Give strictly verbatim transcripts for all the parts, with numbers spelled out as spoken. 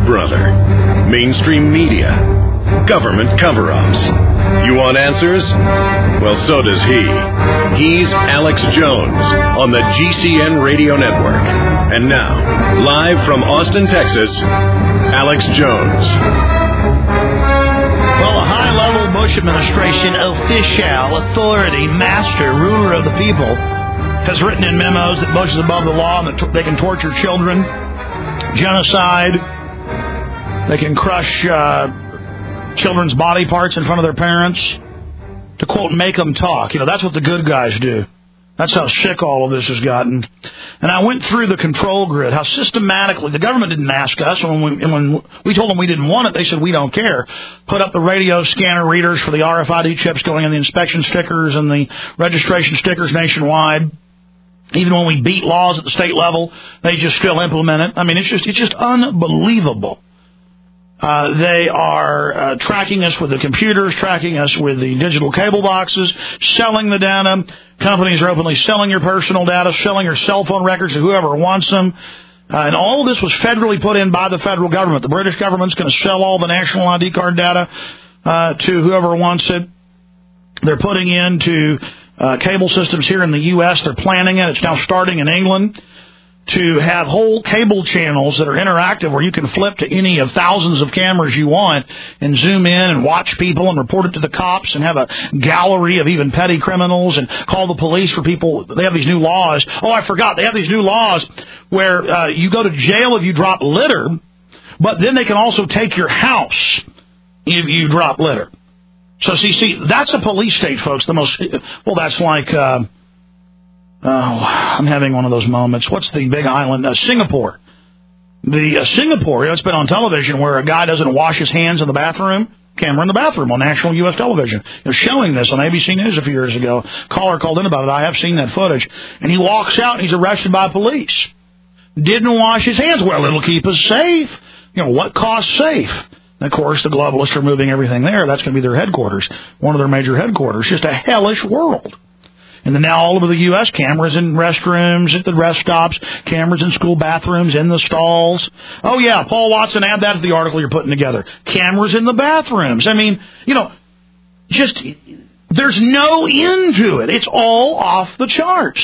brother. Mainstream media. Government cover-ups. You want answers? Well, so does he. He's Alex Jones on the G C N Radio Network. And now, live from Austin, Texas, Alex Jones. Well, a high-level Bush administration official, authority, master, ruler of the people, has written in memos that Bush is above the law and that they can torture children, genocide, they can crush uh, children's body parts in front of their parents, to, quote, make them talk. You know, that's what the good guys do. That's how sick all of this has gotten. And I went through the control grid, how systematically, the government didn't ask us, and when we, when we told them we didn't want it, they said, we don't care. Put up the radio scanner readers for the R F I D chips going in the inspection stickers and the registration stickers nationwide. Even when we beat laws at the state level, they just still implement it. I mean, it's just, it's just unbelievable. Uh, they are uh, tracking us with the computers, tracking us with the digital cable boxes, selling the data. Companies are openly selling your personal data, selling your cell phone records to whoever wants them. Uh, and all of this was federally put in by the federal government. The British government's going to sell all the national I D card data uh, to whoever wants it. They're putting into uh, cable systems here in the U S. They're planning it. It's now starting in England, to have whole cable channels that are interactive where you can flip to any of thousands of cameras you want and zoom in and watch people and report it to the cops and have a gallery of even petty criminals and call the police for people. They have these new laws. Oh, I forgot. They have these new laws where uh, you go to jail if you drop litter, but then they can also take your house if you drop litter. So, see, see, that's a police state, folks. The most, well, that's like... Uh, Oh, I'm having one of those moments. What's the big island? Uh, Singapore. The uh, Singapore, you know, it's been on television where a guy doesn't wash his hands in the bathroom. Camera in the bathroom on national U S television. They're showing this on A B C News a few years ago. Caller called in about it. I have seen that footage. And he walks out and he's arrested by police. Didn't wash his hands. Well, it'll keep us safe. You know, what costs safe? And, of course, the globalists are moving everything there. That's going to be their headquarters, one of their major headquarters. Just a hellish world. And then now all over the U S, cameras in restrooms, at the rest stops, cameras in school bathrooms, in the stalls. Oh, yeah, Paul Watson, add that to the article you're putting together. Cameras in the bathrooms. I mean, you know, just, there's no end to it. It's all off the charts.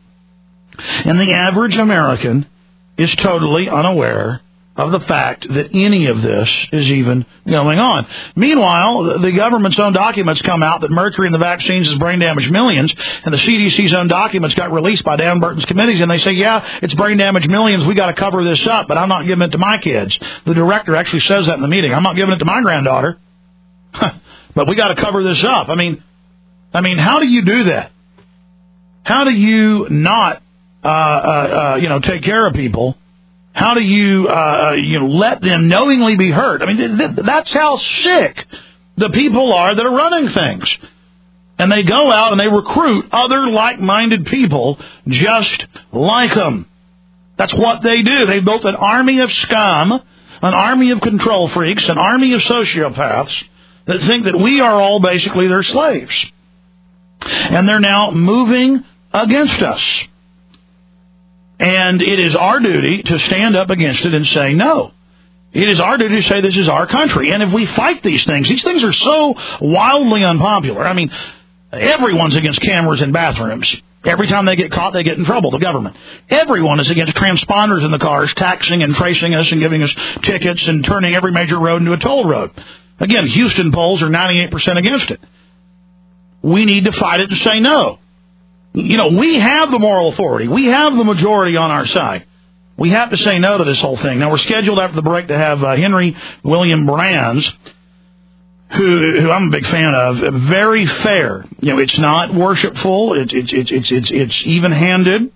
And the average American is totally unaware of the fact that any of this is even going on. Meanwhile, the government's own documents come out that mercury in the vaccines has brain damaged millions, and the C D C's own documents got released by Dan Burton's committees, and they say, yeah, it's brain damaged millions, we got to cover this up, but I'm not giving it to my kids. The director actually says that in the meeting. I'm not giving it to my granddaughter, but we got to cover this up. I mean, I mean, how do you do that? How do you not, uh, uh, uh, you know, take care of people? How do you, uh, you know, let them knowingly be hurt? I mean, th- th- that's how sick the people are that are running things. And they go out and they recruit other like-minded people just like them. That's what they do. They built an army of scum, an army of control freaks, an army of sociopaths that think that we are all basically their slaves. And they're now moving against us. And it is our duty to stand up against it and say no. It is our duty to say this is our country. And if we fight these things, these things are so wildly unpopular. I mean, everyone's against cameras in bathrooms. Every time they get caught, they get in trouble, the government. Everyone is against transponders in the cars, taxing and tracing us and giving us tickets and turning every major road into a toll road. Again, Houston polls are ninety-eight percent against it. We need to fight it and say no. You know, we have the moral authority. We have the majority on our side. We have to say no to this whole thing. Now, we're scheduled after the break to have uh, Henry William Brands, who, who I'm a big fan of. Very fair. You know, it's not worshipful. It's it's it's it's it's, it's even-handed.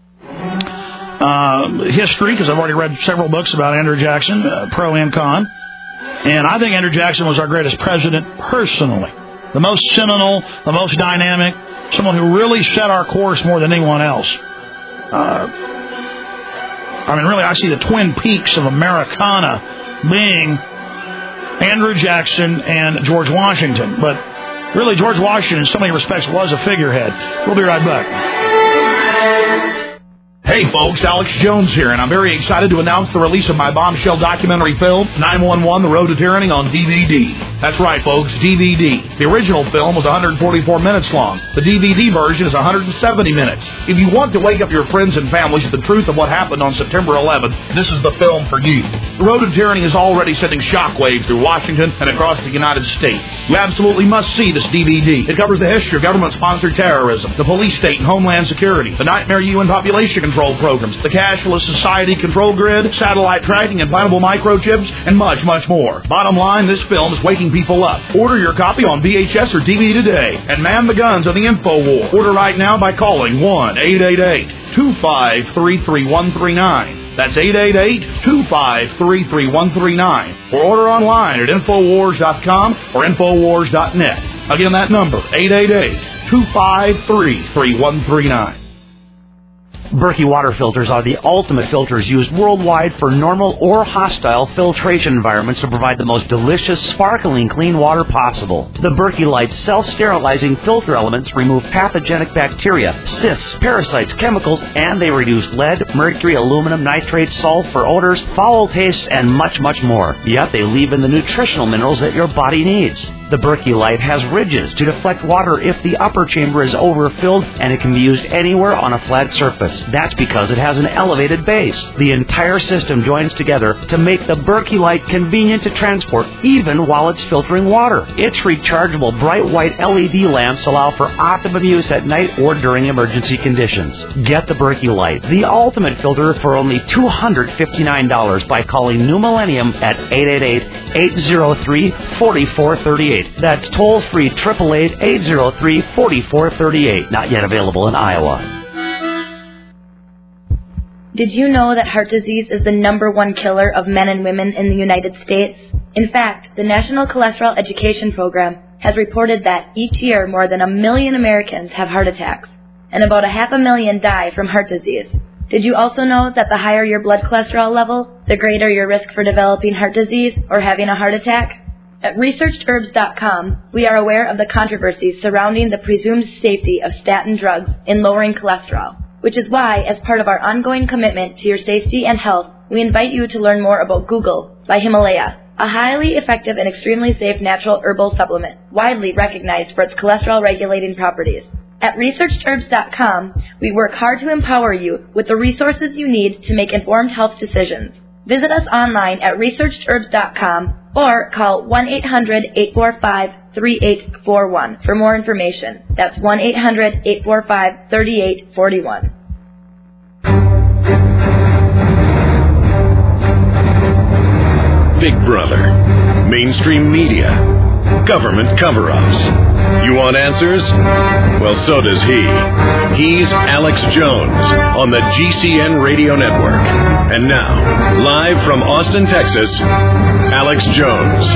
Uh, history, because I've already read several books about Andrew Jackson, uh, pro and con. And I think Andrew Jackson was our greatest president personally. The most seminal, the most dynamic. Someone who really set our course more than anyone else. Uh, I mean, really, I see the twin peaks of Americana being Andrew Jackson and George Washington. But really, George Washington, in so many respects, was a figurehead. We'll be right back. Hey folks, Alex Jones here, and I'm very excited to announce the release of my bombshell documentary film, nine one one, The Road to Tyranny, on D V D. That's right, folks, D V D. The original film was one hundred forty-four minutes long. The D V D version is one hundred seventy minutes. If you want to wake up your friends and families with the truth of what happened on September eleventh, this is the film for you. The Road to Tyranny is already sending shockwaves through Washington and across the United States. You absolutely must see this D V D. It covers the history of government-sponsored terrorism, the police state and homeland security, the nightmare U N population control programs, the cashless society control grid, satellite tracking, implantable microchips, and much, much more. Bottom line, this film is waking people up. Order your copy on V H S or D V D today, and man the guns of the info war. Order right now by calling one eight eight eight, two five three, three one three nine. That's eight eight eight, two five three, three one three nine. Or order online at infowars dot com or infowars dot net. Again, that number, eight eight eight, two five three, three one three nine. Berkey water filters are the ultimate filters used worldwide for normal or hostile filtration environments to provide the most delicious, sparkling clean water possible. The Berkey Light self-sterilizing filter elements remove pathogenic bacteria, cysts, parasites, chemicals, and they reduce lead, mercury, aluminum, nitrates, sulfur, odors, foul tastes, and much, much more. Yet they leave in the nutritional minerals that your body needs. The Berkey Light has ridges to deflect water if the upper chamber is overfilled, and it can be used anywhere on a flat surface. That's because it has an elevated base. The entire system joins together to make the Berkey Light convenient to transport, even while it's filtering water. Its rechargeable bright white L E D lamps allow for optimum use at night or during emergency conditions. Get the Berkey Light, the ultimate filter, for only two hundred fifty-nine dollars by calling New Millennium at eight eight eight, eight zero three, four four three eight. That's toll-free, eight eight eight, eight zero three, four four three eight. Not yet available in Iowa. Did you know that heart disease is the number one killer of men and women in the United States? In fact, the National Cholesterol Education Program has reported that each year more than a million Americans have heart attacks, and about a half a million die from heart disease. Did you also know that the higher your blood cholesterol level, the greater your risk for developing heart disease or having a heart attack? At researched herbs dot com, we are aware of the controversies surrounding the presumed safety of statin drugs in lowering cholesterol, which is why, as part of our ongoing commitment to your safety and health, we invite you to learn more about Google by Himalaya, a highly effective and extremely safe natural herbal supplement, widely recognized for its cholesterol-regulating properties. At researched herbs dot com, we work hard to empower you with the resources you need to make informed health decisions. Visit us online at researched herbs dot com or call one eight hundred, eight four five, three eight four one for more information. That's one eight hundred, eight four five, three eight four one. Big Brother, mainstream media, government cover-ups. You want answers? Well, so does he. He's Alex Jones on the G C N Radio Network. And now, live from Austin, Texas, Alex Jones.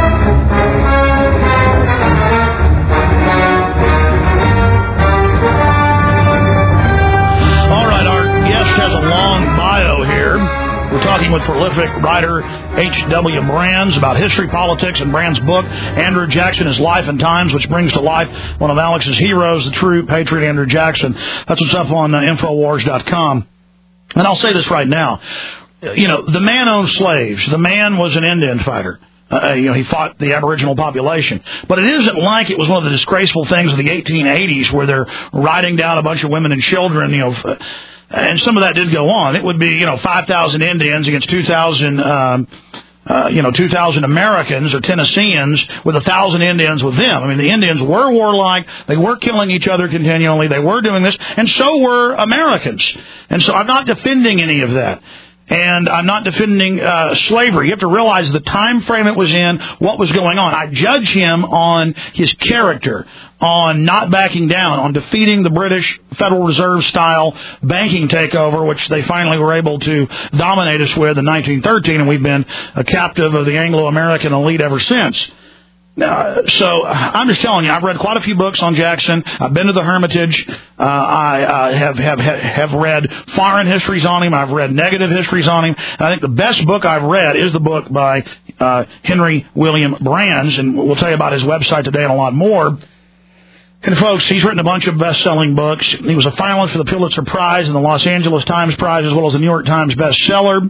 All right, our guest has a long bio here. We're talking with prolific writer H W Brands about history, politics, and Brands' book, Andrew Jackson, His Life and Times, which brings to life one of Alex's heroes, the true patriot Andrew Jackson. That's what's up on uh, infowars dot com. And I'll say this right now. You know, the man owned slaves. The man was an Indian fighter. Uh, you know, he fought the Aboriginal population. But it isn't like it was one of the disgraceful things of the eighteen eighties where they're riding down a bunch of women and children, you know, f- and some of that did go on. It would be, you know, five thousand Indians against two thousand, um, uh, you know, two thousand Americans or Tennesseans with one thousand Indians with them. I mean, the Indians were warlike. They were killing each other continually. They were doing this. And so were Americans. And so I'm not defending any of that. And I'm not defending uh, slavery. You have to realize the time frame it was in, what was going on. I judge him on his character, on not backing down, on defeating the British Federal Reserve-style banking takeover, which they finally were able to dominate us with in nineteen thirteen, and we've been a captive of the Anglo-American elite ever since. Uh, so I'm just telling you, I've read quite a few books on Jackson. I've been to the Hermitage. Uh, I uh, have, have have read foreign histories on him. I've read negative histories on him. And I think the best book I've read is the book by uh, Henry William Brands, and we'll tell you about his website today and a lot more. And, folks, he's written a bunch of best-selling books. He was a finalist for the Pulitzer Prize and the Los Angeles Times Prize, as well as the New York Times bestseller.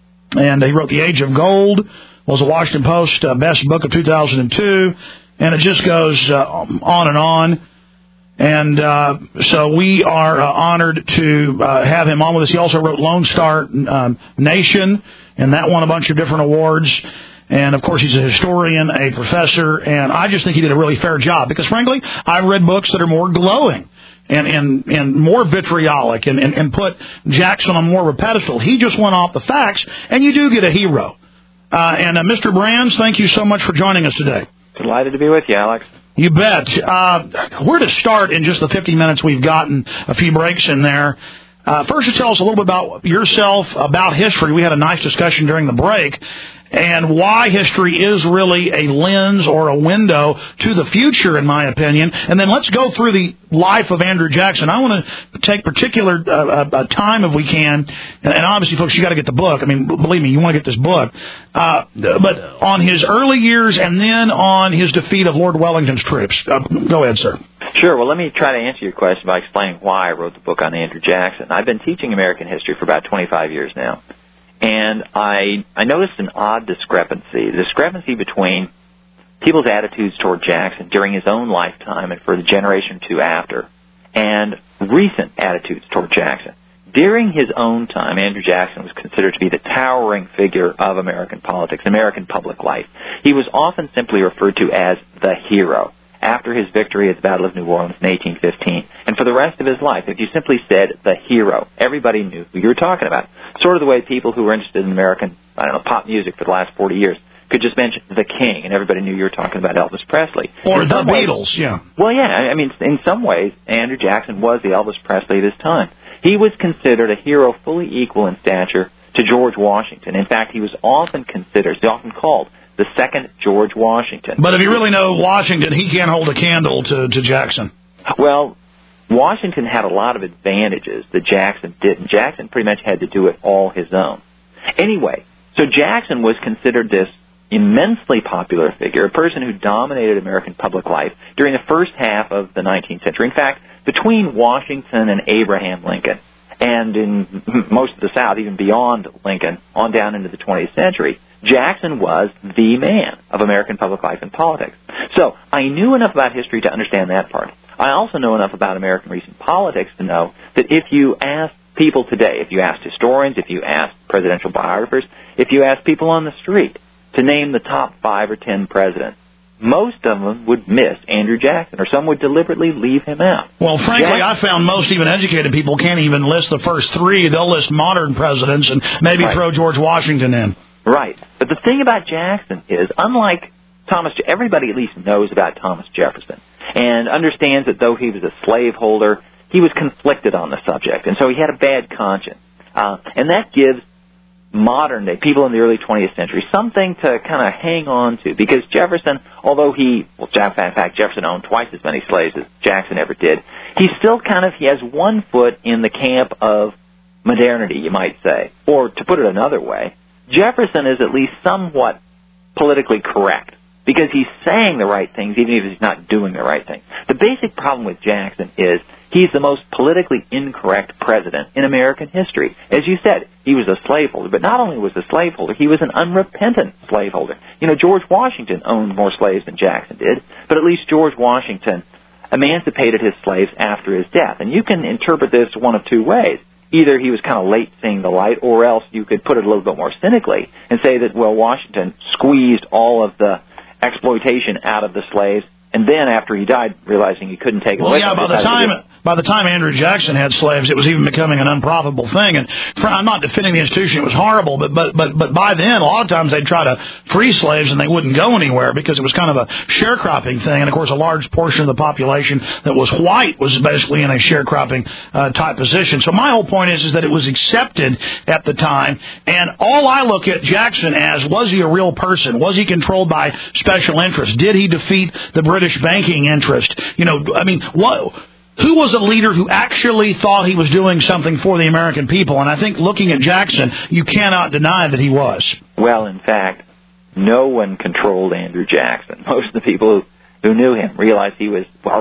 And he wrote The Age of Gold, was a Washington Post uh, best book of two thousand two. And it just goes uh, on and on. And uh, so we are uh, honored to uh, have him on with us. He also wrote Lone Star um, Nation, and that won a bunch of different awards. And, of course, he's a historian, a professor, and I just think he did a really fair job because, frankly, I've read books that are more glowing and, and, and more vitriolic and, and, and put Jackson on more of a pedestal. He just went off the facts, and you do get a hero. Uh, and, uh, Mister Brands, thank you so much for joining us today. Delighted to be with you, Alex. You bet. Uh, where to start in just the fifty minutes we've gotten, a few breaks in there. Uh, first, just tell us a little bit about yourself, about history. We had a nice discussion during the break. And why history is really a lens or a window to the future, in my opinion. And then let's go through the life of Andrew Jackson. I want to take particular uh, uh, time, if we can, and, and obviously, folks, you got to get the book. I mean, believe me, you want to get this book. Uh, but on his early years and then on his defeat of Lord Wellington's troops. Uh, go ahead, sir. Sure. Well, let me try to answer your question by explaining why I wrote the book on Andrew Jackson. I've been teaching American history for about twenty-five years now. And I I noticed an odd discrepancy, the discrepancy between people's attitudes toward Jackson during his own lifetime and for the generation or two after, and recent attitudes toward Jackson. During his own time, Andrew Jackson was considered to be the towering figure of American politics, American public life. He was often simply referred to as the hero after his victory at the Battle of New Orleans in eighteen fifteen. And for the rest of his life, if you simply said the hero, everybody knew who you were talking about. Sort of the way people who were interested in American, I don't know, pop music for the last forty years could just mention the King, and everybody knew you were talking about Elvis Presley. Or the Beatles, yeah. Well, yeah, I mean, in some ways, Andrew Jackson was the Elvis Presley of his time. He was considered a hero fully equal in stature to George Washington. In fact, he was often considered, he's often called, the second George Washington. But if you really know Washington, he can't hold a candle to, to Jackson. Well, Washington had a lot of advantages that Jackson didn't. Jackson pretty much had to do it all his own. Anyway, so Jackson was considered this immensely popular figure, a person who dominated American public life during the first half of the nineteenth century. In fact, between Washington and Abraham Lincoln, and in most of the South, even beyond Lincoln, on down into the twentieth century, Jackson was the man of American public life and politics. So I knew enough about history to understand that part. I also know enough about American recent politics to know that if you ask people today, if you asked historians, if you asked presidential biographers, if you asked people on the street to name the top five or ten presidents, most of them would miss Andrew Jackson, or some would deliberately leave him out. Well, frankly, Jackson, I found most even educated people can't even list the first three. They'll list modern presidents and maybe right. throw George Washington in. Right. But the thing about Jackson is, unlike Thomas, everybody at least knows about Thomas Jefferson and understands that though he was a slaveholder, he was conflicted on the subject, and so he had a bad conscience. Uh, and that gives modern day people in the early twentieth century something to kind of hang on to, because Jefferson, although he, well, in fact, Jefferson owned twice as many slaves as Jackson ever did, he still kind of, he has one foot in the camp of modernity, you might say. Or, to put it another way, Jefferson is at least somewhat politically correct, because he's saying the right things even if he's not doing the right thing. The basic problem with Jackson is he's the most politically incorrect president in American history. As you said, he was a slaveholder, but not only was a slaveholder, he was an unrepentant slaveholder. You know, George Washington owned more slaves than Jackson did, but at least George Washington emancipated his slaves after his death. And you can interpret this one of two ways. Either he was kind of late seeing the light, or else you could put it a little bit more cynically and say that, well, Washington squeezed all of the exploitation out of the slaves, and then after he died, realizing he couldn't take it well, away yeah, from by the time by the time Andrew Jackson had slaves, it was even becoming an unprofitable thing. And for, I'm not defending the institution; it was horrible. But but but but by then, a lot of times they'd try to free slaves, and they wouldn't go anywhere because it was kind of a sharecropping thing. And of course, a large portion of the population that was white was basically in a sharecropping uh, type position. So my whole point is is that it was accepted at the time. And all I look at Jackson as, was he a real person? Was he controlled by special interests? Did he defeat the British banking interest? You know, I mean, what? Who was a leader who actually thought he was doing something for the American people? And I think looking at Jackson, you cannot deny that he was. Well, in fact, no one controlled Andrew Jackson. Most of the people who, who knew him realized he was, well, some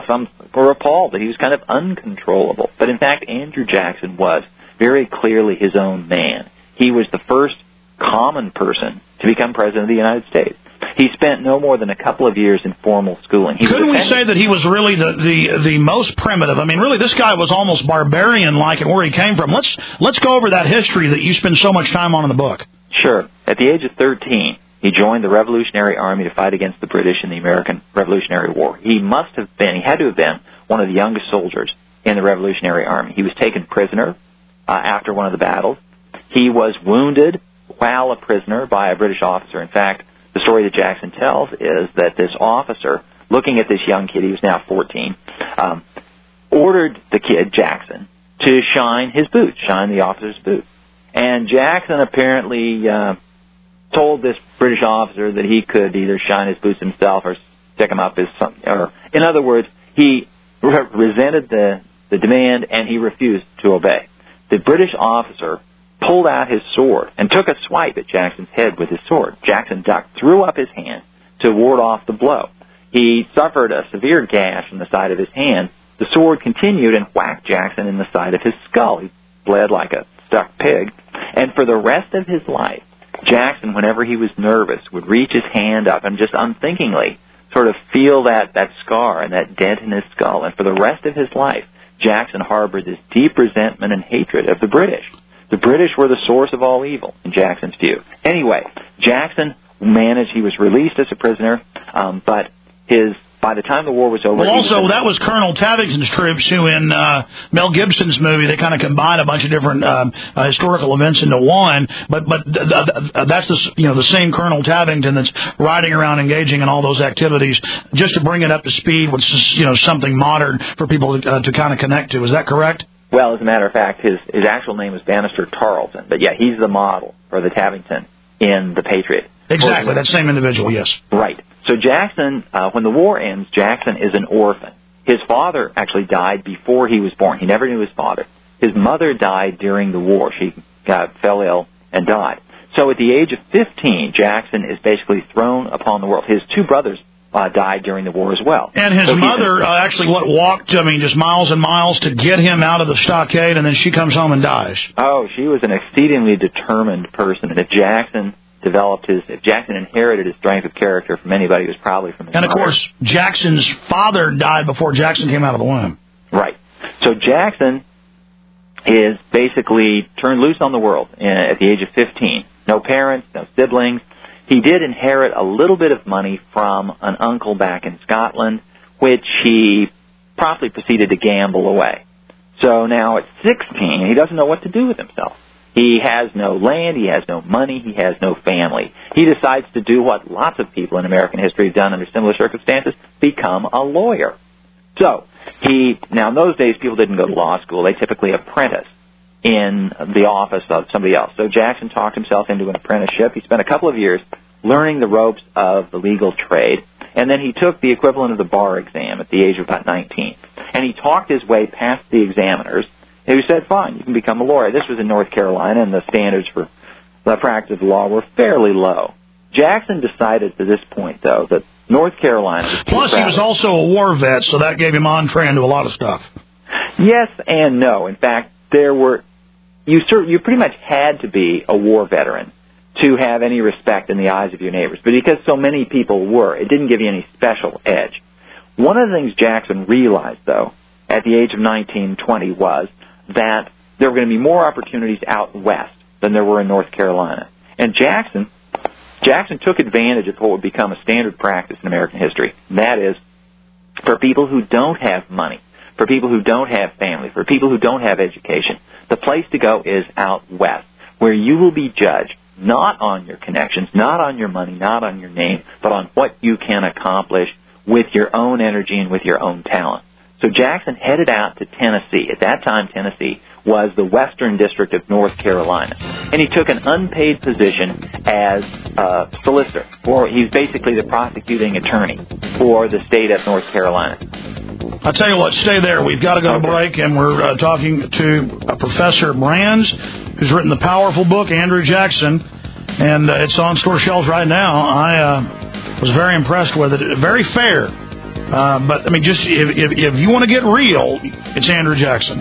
were appalled that he was kind of uncontrollable. But in fact, Andrew Jackson was very clearly his own man. He was the first common person to become president of the United States. He spent no more than a couple of years in formal schooling. He Couldn't we say that he was really the, the, the most primitive? I mean, really, this guy was almost barbarian-like in where he came from. Let's let's go over that history that you spend so much time on in the book. Sure. At the age of thirteen, he joined the Revolutionary Army to fight against the British in the American Revolutionary War. He must have been, he had to have been, one of the youngest soldiers in the Revolutionary Army. He was taken prisoner uh, after one of the battles. He was wounded while a prisoner by a British officer. In fact, the story that Jackson tells is that this officer, looking at this young kid, he was now fourteen, um, ordered the kid, Jackson, to shine his boots, shine the officer's boots. And Jackson apparently uh, told this British officer that he could either shine his boots himself or stick them up as something. Or, in other words, he re- resented the, the demand and he refused to obey. The British officer pulled out his sword and took a swipe at Jackson's head with his sword. Jackson ducked, threw up his hand to ward off the blow. He suffered a severe gash in the side of his hand. The sword continued and whacked Jackson in the side of his skull. He bled like a stuck pig. And for the rest of his life, Jackson, whenever he was nervous, would reach his hand up and just unthinkingly sort of feel that, that scar and that dent in his skull. And for the rest of his life, Jackson harbored this deep resentment and hatred of the British. The British were the source of all evil, in Jackson's view. Anyway, Jackson managed, he was released as a prisoner, um, but his by the time the war was over... Well, also, was that was Colonel Tavington's troops who, in uh, Mel Gibson's movie, they kind of combine a bunch of different um, uh, historical events into one, but but th- th- th- that's the, you know, the same Colonel Tavington that's riding around engaging in all those activities, just to bring it up to speed with, you know, something modern for people to, uh, to kind of connect to. Is that correct? Well, as a matter of fact, his, his actual name was Bannister Tarleton. But, yeah, he's the model for the Tavington in The Patriot. Exactly, that same individual, yes. Right. So Jackson, uh, when the war ends, Jackson is an orphan. His father actually died before he was born. He never knew his father. His mother died during the war. She got, fell ill and died. So at the age of fifteen, Jackson is basically thrown upon the world. His two brothers Uh, died during the war as well. And his so mother uh, actually, what, walked, I mean, just miles and miles to get him out of the stockade, and then she comes home and dies. Oh, she was an exceedingly determined person, and if Jackson developed his, if Jackson inherited his strength of character from anybody, it was probably from his And, of mother. course, Jackson's father died before Jackson came out of the womb. Right. So Jackson is basically turned loose on the world at the age of fifteen. No parents, no siblings. He did inherit a little bit of money from an uncle back in Scotland, which he promptly proceeded to gamble away. So now at sixteen, he doesn't know what to do with himself. He has no land, he has no money, he has no family. He decides to do what lots of people in American history have done under similar circumstances, become a lawyer. So, he, now in those days people didn't go to law school, they typically apprenticed in the office of somebody else. So Jackson talked himself into an apprenticeship. He spent a couple of years learning the ropes of the legal trade, and then he took the equivalent of the bar exam at the age of about nineteen. And he talked his way past the examiners, who said, fine, you can become a lawyer. This was in North Carolina, and the standards for the practice of law were fairly low. Jackson decided to this point, though, that North Carolina was too Plus, he was crowded. also a war vet, so that gave him entree into a lot of stuff. Yes and no. In fact, there were you cert- you pretty much had to be a war veteran to have any respect in the eyes of your neighbors. But because so many people were, it didn't give you any special edge. One of the things Jackson realized, though, at the age of nineteen, twenty, was that there were going to be more opportunities out west than there were in North Carolina. And Jackson Jackson took advantage of what would become a standard practice in American history. And that is, for people who don't have money, for people who don't have family, for people who don't have education, the place to go is out west, where you will be judged not on your connections, not on your money, not on your name, but on what you can accomplish with your own energy and with your own talent. So Jackson headed out to Tennessee. At that time, Tennessee was the Western District of North Carolina. And he took an unpaid position as a solicitor, or he's basically the prosecuting attorney for the state of North Carolina. I'll tell you what, stay there. We've got to go to break, and we're uh, talking to uh, Professor Brands, who's written the powerful book, Andrew Jackson, and uh, it's on store shelves right now. I uh, was very impressed with it. Very fair. Uh, but, I mean, just if, if, if you want to get real, it's Andrew Jackson.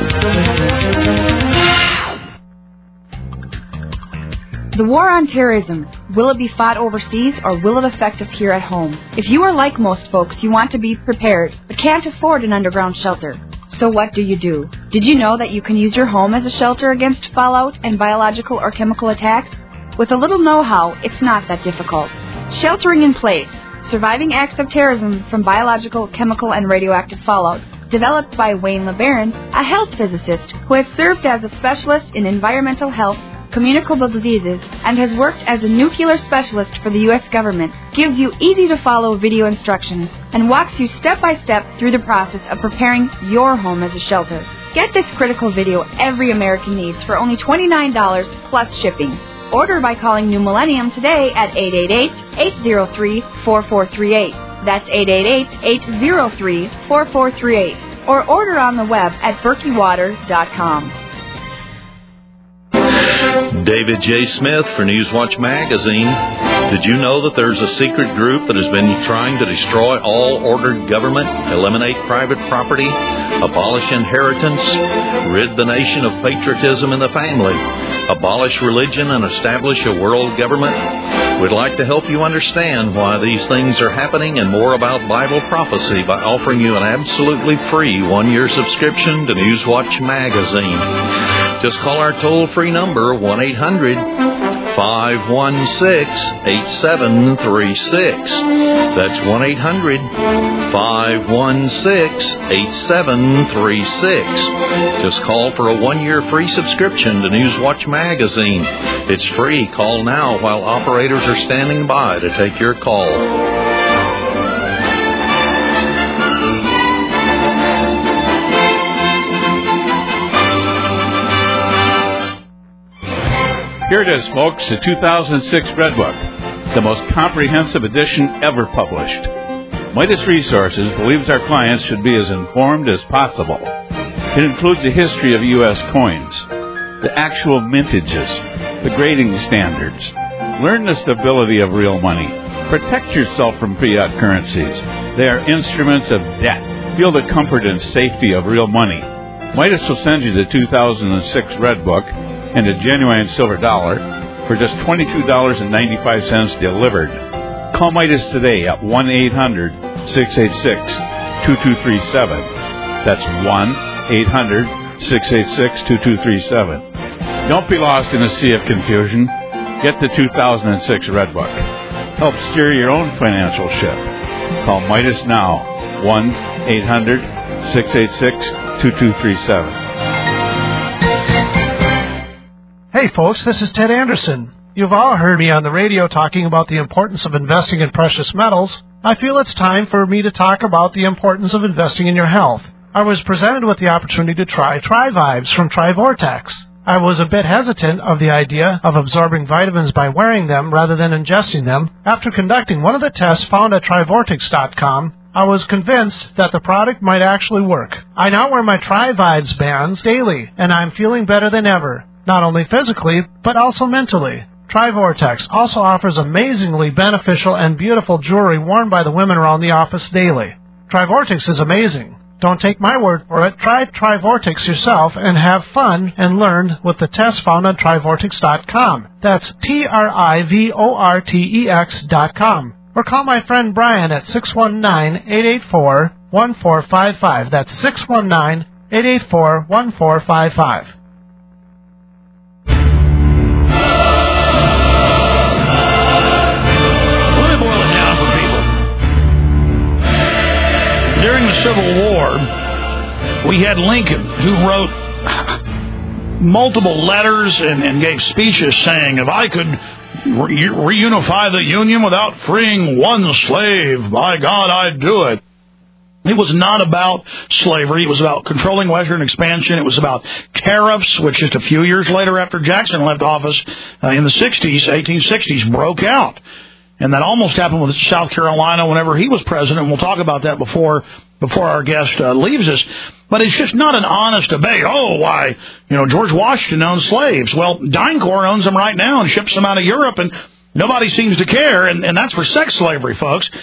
The war on terrorism, will it be fought overseas or will it affect us here at home? If you are like most folks, you want to be prepared, but can't afford an underground shelter. So what do you do? Did you know that you can use your home as a shelter against fallout and biological or chemical attacks? With a little know-how, it's not that difficult. Sheltering in Place, Surviving Acts of Terrorism from Biological, Chemical, and Radioactive Fallout, developed by Wayne LeBaron, a health physicist who has served as a specialist in environmental health, communicable diseases, and has worked as a nuclear specialist for the U S government, gives you easy-to-follow video instructions and walks you step-by-step through the process of preparing your home as a shelter. Get this critical video every American needs for only twenty-nine dollars plus shipping. Order by calling New Millennium today at eight eight eight, eight zero three, four four three eight. That's eight eight eight, eight zero three, four four three eight. Or order on the web at berkey water dot com. David J. Smith for Newswatch Magazine. Did you know that there's a secret group that has been trying to destroy all ordered government, eliminate private property, abolish inheritance, rid the nation of patriotism in the family, abolish religion, and establish a world government? We'd like to help you understand why these things are happening and more about Bible prophecy by offering you an absolutely free one-year subscription to Newswatch Magazine. Just call our toll-free number, one eight hundred, five one six, eight seven three six. That's one eight hundred, five one six, eight seven three six. Just call for a one-year free subscription to Newswatch Magazine. It's free. Call now while operators are standing by to take your call. Here it is, folks, the two thousand six Red Book, the most comprehensive edition ever published. Midas Resources believes our clients should be as informed as possible. It includes a history of U S coins, the actual mintages, the grading standards. Learn the stability of real money. Protect yourself from fiat currencies. They are instruments of debt. Feel the comfort and safety of real money. Midas will send you the two thousand six Red Book and a genuine silver dollar for just twenty-two dollars and ninety-five cents delivered. Call Midas today at one eight hundred, six eight six, two two three seven. That's one eight hundred, six eight six, two two three seven. Don't be lost in a sea of confusion. Get the two thousand six Red Book. Help steer your own financial ship. Call Midas now, one eight hundred, six eight six, two two three seven. Hey folks, this is Ted Anderson. You've all heard me on the radio talking about the importance of investing in precious metals. I feel it's time for me to talk about the importance of investing in your health. I was presented with the opportunity to try TriVibes from TriVortex. I was a bit hesitant of the idea of absorbing vitamins by wearing them rather than ingesting them. After conducting one of the tests found at tri vortex dot com, I was convinced that the product might actually work. I now wear my TriVibes bands daily, and I'm feeling better than ever. Not only physically, but also mentally. TriVortex also offers amazingly beneficial and beautiful jewelry worn by the women around the office daily. TriVortex is amazing. Don't take my word for it. Try TriVortex yourself and have fun and learn with the test found on tri vortex dot com. That's T R I V O R T E X dot com. Or call my friend Brian at six one nine, eight eight four, one four five five. That's six one nine, eight eight four, one four five five. During the Civil War, we had Lincoln, who wrote multiple letters and, and gave speeches saying, if I could re- reunify the Union without freeing one slave, by God, I'd do it. It was not about slavery. It was about controlling Western expansion. It was about tariffs, which just a few years later after Jackson left office uh, in the sixties, eighteen sixties, broke out. And that almost happened with South Carolina whenever he was president. We'll talk about that before before our guest uh, leaves us. But it's just not an honest debate. Oh, why, you know, George Washington owned slaves. Well, DynCorp owns them right now and ships them out of Europe, and nobody seems to care. And, and that's for sex slavery, folks.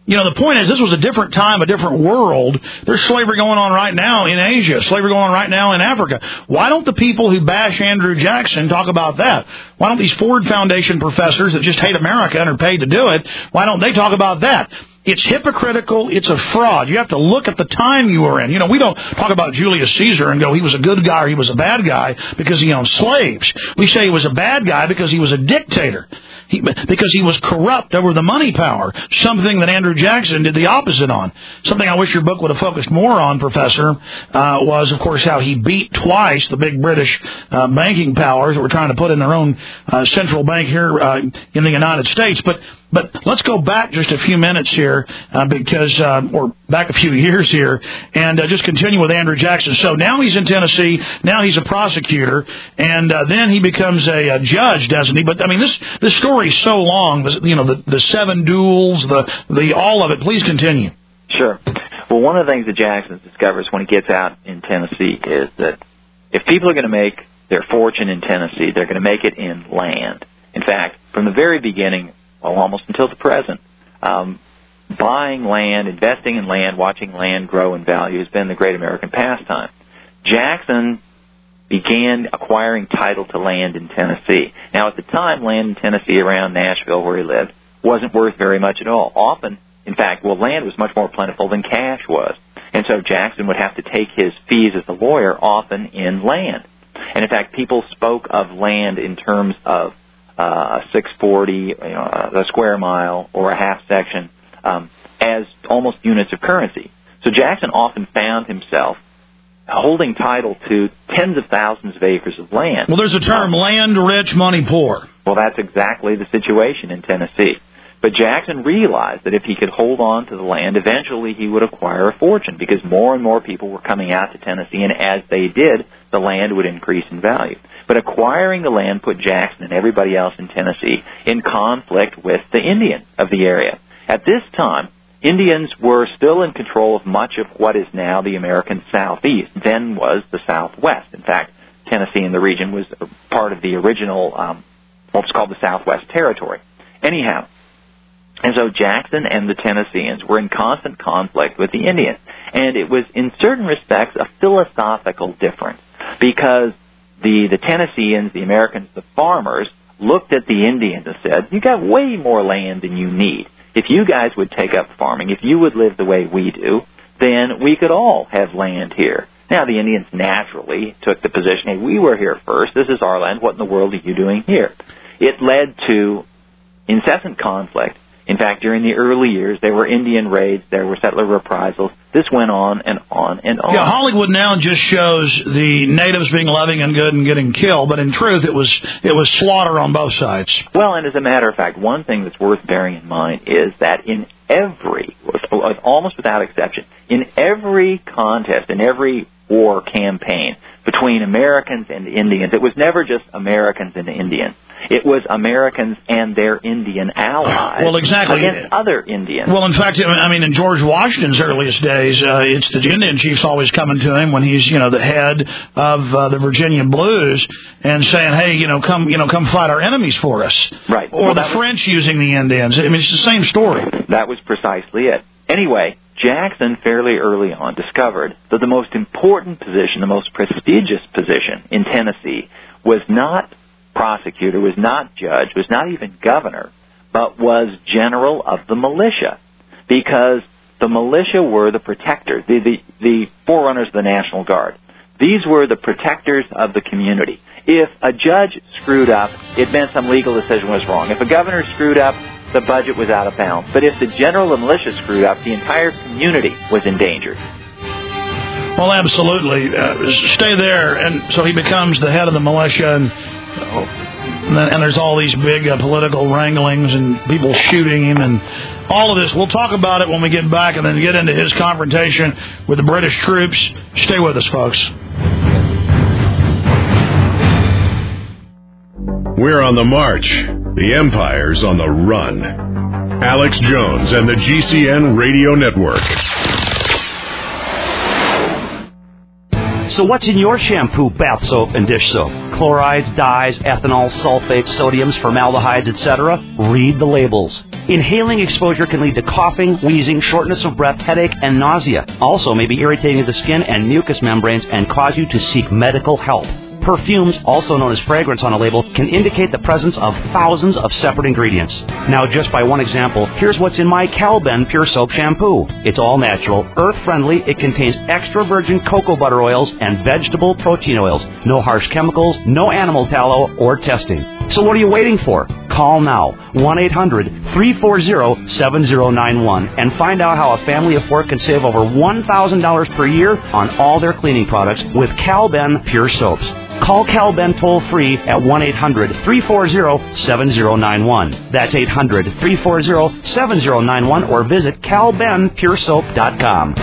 You know, the point is, this was a different time, a different world. There's slavery going on right now in Asia, slavery going on right now in Africa. Why don't the people who bash Andrew Jackson talk about that? Why don't these Ford Foundation professors that just hate America and are paid to do it, why don't they talk about that? It's hypocritical. It's a fraud. You have to look at the time you were in. You know, we don't talk about Julius Caesar and go, he was a good guy or he was a bad guy because he owned slaves. We say he was a bad guy because he was a dictator. He, because he was corrupt over the money power, something that Andrew Jackson did the opposite on. Something I wish your book would have focused more on, Professor, uh, was, of course, how he beat twice the big British uh, banking powers that were trying to put in their own uh, central bank here uh, in the United States. But But let's go back just a few minutes here, uh, because, uh, or back a few years here, and uh, just continue with Andrew Jackson. So now he's in Tennessee. Now he's a prosecutor, and uh, then he becomes a, a judge, doesn't he? But I mean, this this story's so long. You know, the the seven duels, the the all of it. Please continue. Sure. Well, one of the things that Jackson discovers when he gets out in Tennessee is that if people are going to make their fortune in Tennessee, they're going to make it in land. In fact, from the very beginning, well, almost until the present, um, buying land, investing in land, watching land grow in value has been the great American pastime. Jackson began acquiring title to land in Tennessee. Now, at the time, land in Tennessee around Nashville, where he lived, wasn't worth very much at all. Often, in fact, well, land was much more plentiful than cash was. And so Jackson would have to take his fees as a lawyer often in land. And, in fact, people spoke of land in terms of Uh, a six forty, you know, a square mile, or a half section, um, as almost units of currency. So Jackson often found himself holding title to tens of thousands of acres of land. Well, there's a term, um, land rich, money poor. Well, that's exactly the situation in Tennessee. But Jackson realized that if he could hold on to the land, eventually he would acquire a fortune, because more and more people were coming out to Tennessee, and as they did, the land would increase in value. But acquiring the land put Jackson and everybody else in Tennessee in conflict with the Indians of the area. At this time, Indians were still in control of much of what is now the American Southeast, then was the Southwest. In fact, Tennessee and the region was part of the original, um, what's called the Southwest Territory. Anyhow, and so Jackson and the Tennesseans were in constant conflict with the Indians. And it was, in certain respects, a philosophical difference, because the, the Tennesseans, the Americans, the farmers, looked at the Indians and said, you got way more land than you need. If you guys would take up farming, if you would live the way we do, then we could all have land here. Now, the Indians naturally took the position, hey, we were here first, this is our land, what in the world are you doing here? It led to incessant conflict. In fact, during the early years, there were Indian raids, there were settler reprisals. This went on and on and on. Yeah, Hollywood now just shows the natives being loving and good and getting killed, but in truth, it was it was slaughter on both sides. Well, and as a matter of fact, one thing that's worth bearing in mind is that in every, almost without exception, in every contest, in every war campaign between Americans and Indians, it was never just Americans and Indians. It was Americans and their Indian allies well, exactly. against other Indians. Well, in fact, I mean, in George Washington's earliest days, uh, it's the Indian chiefs always coming to him when he's, you know, the head of uh, the Virginia Blues and saying, hey, you know, come, you know, come fight our enemies for us. Right. Or well, the French was, using the Indians. I mean, it's the same story. That was precisely it. Anyway, Jackson fairly early on discovered that the most important position, the most prestigious position in Tennessee was not prosecutor, was not judge, was not even governor, but was general of the militia, because the militia were the protectors, the, the, the forerunners of the National Guard. These were the protectors of the community. If a judge screwed up, it meant some legal decision was wrong. If a governor screwed up, the budget was out of bounds. But if the general of the militia screwed up, the entire community was endangered. Well, absolutely. Uh, stay there. And so he becomes the head of the militia, and And, then, and there's all these big uh, political wranglings and people shooting him and all of this. We'll talk about it when we get back and then get into his confrontation with the British troops. Stay with us, folks. We're on the march. The Empire's on the run. Alex Jones and the G C N Radio Network. So what's in your shampoo, bath soap, and dish soap? Chlorides, dyes, ethanol, sulfates, sodiums, formaldehydes, et cetera? Read the labels. Inhaling exposure can lead to coughing, wheezing, shortness of breath, headache, and nausea. Also may be irritating to the skin and mucous membranes and cause you to seek medical help. Perfumes, also known as fragrance on a label, can indicate the presence of thousands of separate ingredients. Now, just by one example, here's what's in my Calben Pure Soap Shampoo. It's all natural, earth-friendly, it contains extra virgin cocoa butter oils and vegetable protein oils. No harsh chemicals, no animal tallow or testing. So what are you waiting for? Call now, one eight hundred three four zero seven zero nine one, and find out how a family of four can save over one thousand dollars per year on all their cleaning products with Calben Pure Soaps. Call Calben toll-free at one eight hundred three four zero seven zero nine one. That's eight hundred three four zero seven zero nine one, or visit cal ben pure soap dot com.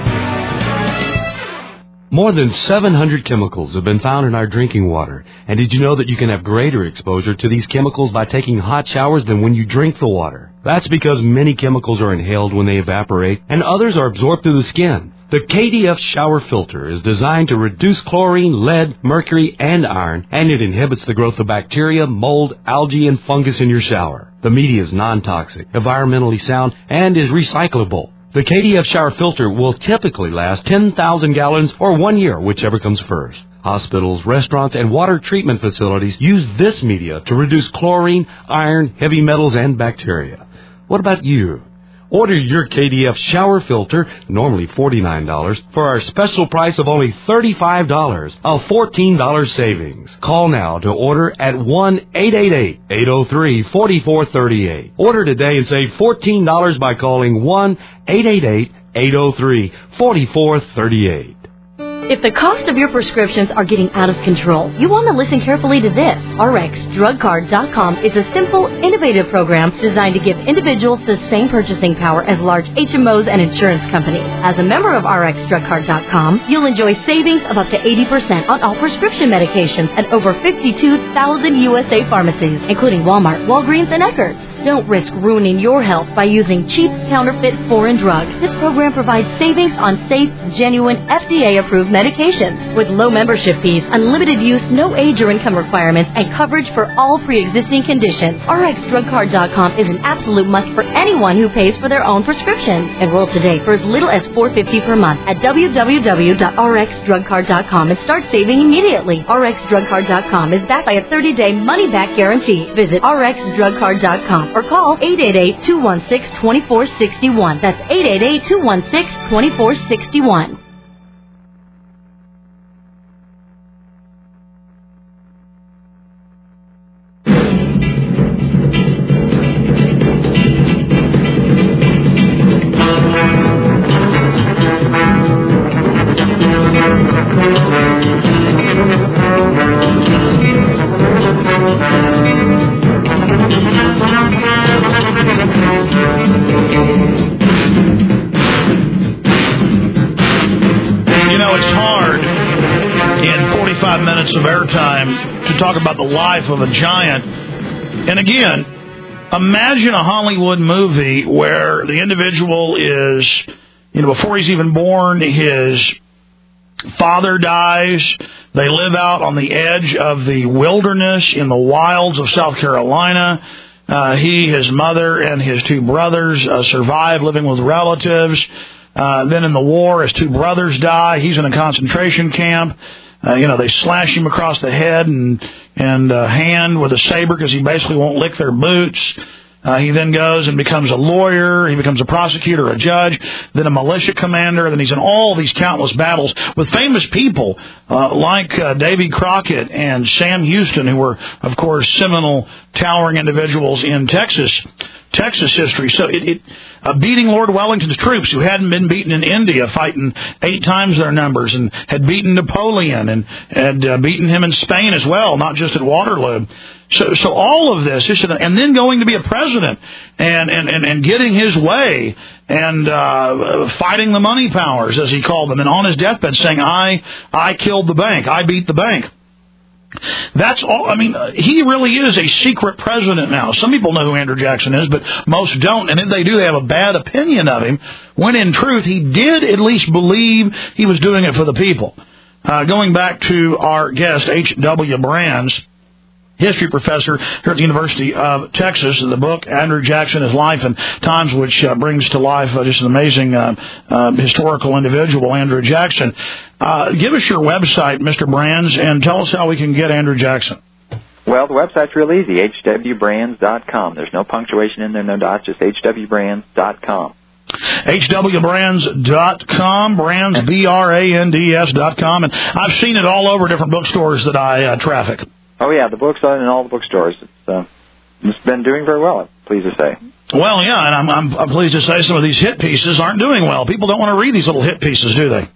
More than seven hundred chemicals have been found in our drinking water. And did you know that you can have greater exposure to these chemicals by taking hot showers than when you drink the water? That's because many chemicals are inhaled when they evaporate, and others are absorbed through the skin. The K D F shower filter is designed to reduce chlorine, lead, mercury, and iron, and it inhibits the growth of bacteria, mold, algae, and fungus in your shower. The media is non-toxic, environmentally sound, and is recyclable. The K D F shower filter will typically last ten thousand gallons or one year, whichever comes first. Hospitals, restaurants, and water treatment facilities use this media to reduce chlorine, iron, heavy metals, and bacteria. What about you? Order your K D F shower filter, normally forty-nine dollars, for our special price of only thirty-five dollars, a fourteen dollars savings. Call now to order at one eight eight eight, eight zero three, four four three eight. Order today and save fourteen dollars by calling one eight eight eight, eight zero three, four four three eight. If the cost of your prescriptions are getting out of control, you want to listen carefully to this. R X drug card dot com is a simple, innovative program designed to give individuals the same purchasing power as large H M Os and insurance companies. As a member of R X drug card dot com, you'll enjoy savings of up to eighty percent on all prescription medications at over fifty-two thousand U S A pharmacies, including Walmart, Walgreens, and Eckerd's. Don't risk ruining your health by using cheap, counterfeit, foreign drugs. This program provides savings on safe, genuine, F D A-approved medications with low membership fees, unlimited use, no age or income requirements, and coverage for all pre-existing conditions. R X drug card dot com is an absolute must for anyone who pays for their own prescriptions. Enroll today for as little as four dollars and fifty cents per month at w w w dot r x drug card dot com and start saving immediately. R X drug card dot com is backed by a thirty-day money-back guarantee. Visit r x drug card dot com or call eight eight eight, two one six, two four six one. That's eight eight eight, two one six, two four six one. Of airtime to talk about the life of a giant. And again, imagine a Hollywood movie where the individual is, you know, before he's even born, his father dies. They live out on the edge of the wilderness in the wilds of South Carolina. Uh, he, his mother, and his two brothers uh, survive living with relatives. Uh, then in the war, his two brothers die. He's in a concentration camp. Uh, you know, they slash him across the head and and uh, hand with a saber because he basically won't lick their boots. Uh, he then goes and becomes a lawyer. He becomes a prosecutor, a judge, then a militia commander. Then he's in all these countless battles with famous people uh, like uh, Davy Crockett and Sam Houston, who were, of course, seminal, towering individuals in Texas. Texas history. So it, it uh, beating Lord Wellington's troops, who hadn't been beaten in India, fighting eight times their numbers, and had beaten Napoleon and had uh, beaten him in Spain as well, not just at Waterloo. So, so all of this, and then going to be a president and and and, and getting his way and uh, fighting the money powers, as he called them, and on his deathbed saying, "I I killed the bank, I beat the bank." That's all. I mean, he really is a secret president now. Some people know who Andrew Jackson is, but most don't. And if they do, they have a bad opinion of him, when in truth, he did at least believe he was doing it for the people. Uh, going back to our guest, H W. Brands, history professor here at the University of Texas. The book, Andrew Jackson, His Life and Times, which uh, brings to life uh, just an amazing uh, uh, historical individual, Andrew Jackson. Uh, give us your website, Mister Brands, and tell us how we can get Andrew Jackson. Well, the website's real easy, H W brands dot com. There's no punctuation in there, no dots, just H W brands dot com. H W brands dot com, Brands, B R A N D S dot com, and I've seen it all over different bookstores that I uh, traffic. Oh, yeah, the book's on in all the bookstores. It's, uh, it's been doing very well, I'm pleased to say. Well, yeah, and I'm, I'm, I'm pleased to say some of these hit pieces aren't doing well. People don't want to read these little hit pieces, do they?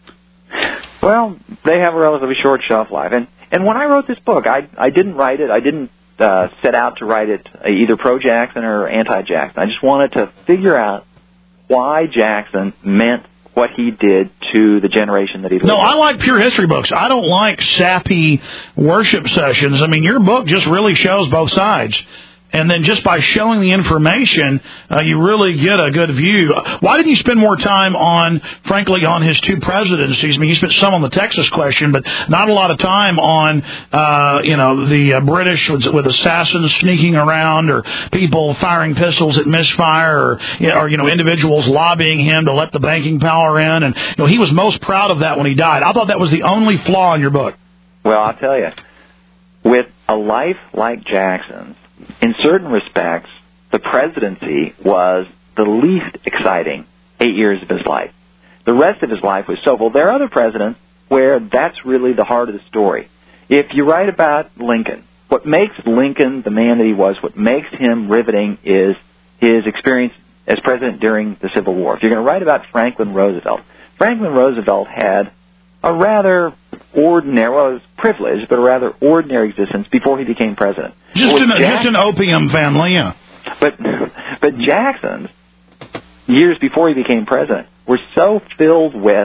Well, they have a relatively short shelf life. And, and when I wrote this book, I, I didn't write it, I didn't uh, set out to write it either pro-Jackson or anti-Jackson. I just wanted to figure out why Jackson meant what he did to the generation that he lived No, in. I like pure history books. I don't like sappy worship sessions. I mean, your book just really shows both sides. And then just by showing the information, uh, you really get a good view. Why didn't you spend more time on, frankly, on his two presidencies? I mean, you spent some on the Texas question, but not a lot of time on, uh, you know, the uh, British with, with assassins sneaking around or people firing pistols at misfire or, you know, or, you know, individuals lobbying him to let the banking power in. And, you know, he was most proud of that when he died. I thought that was the only flaw in your book. Well, I'll tell you, with a life like Jackson's, in certain respects, the presidency was the least exciting eight years of his life. The rest of his life was so full. There are other presidents where that's really the heart of the story. If you write about Lincoln, what makes Lincoln the man that he was, what makes him riveting is his experience as president during the Civil War. If you're going to write about Franklin Roosevelt, Franklin Roosevelt had a rather ordinary, well, it was privileged, but a rather ordinary existence before he became president. Just, an, Jackson, just an opium family, yeah. But, but Jackson's years before he became president were so filled with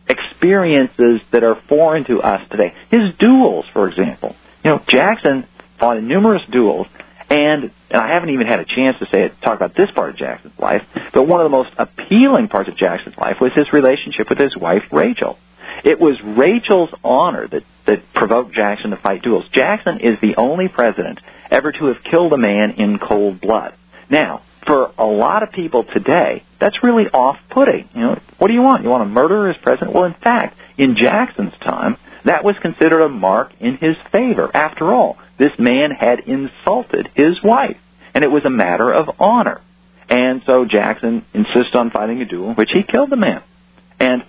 experiences that are foreign to us today. His duels, for example. You know, Jackson fought in numerous duels, and, and I haven't even had a chance to say it, talk about this part of Jackson's life, but one of the most appealing parts of Jackson's life was his relationship with his wife, Rachel. It was Rachel's honor that, that provoked Jackson to fight duels. Jackson is the only president ever to have killed a man in cold blood. Now, for a lot of people today, that's really off-putting. You know, what do you want? You want a murderer as president? Well, in fact, in Jackson's time, that was considered a mark in his favor. After all, this man had insulted his wife, and it was a matter of honor. And so Jackson insisted on fighting a duel, which he killed the man. And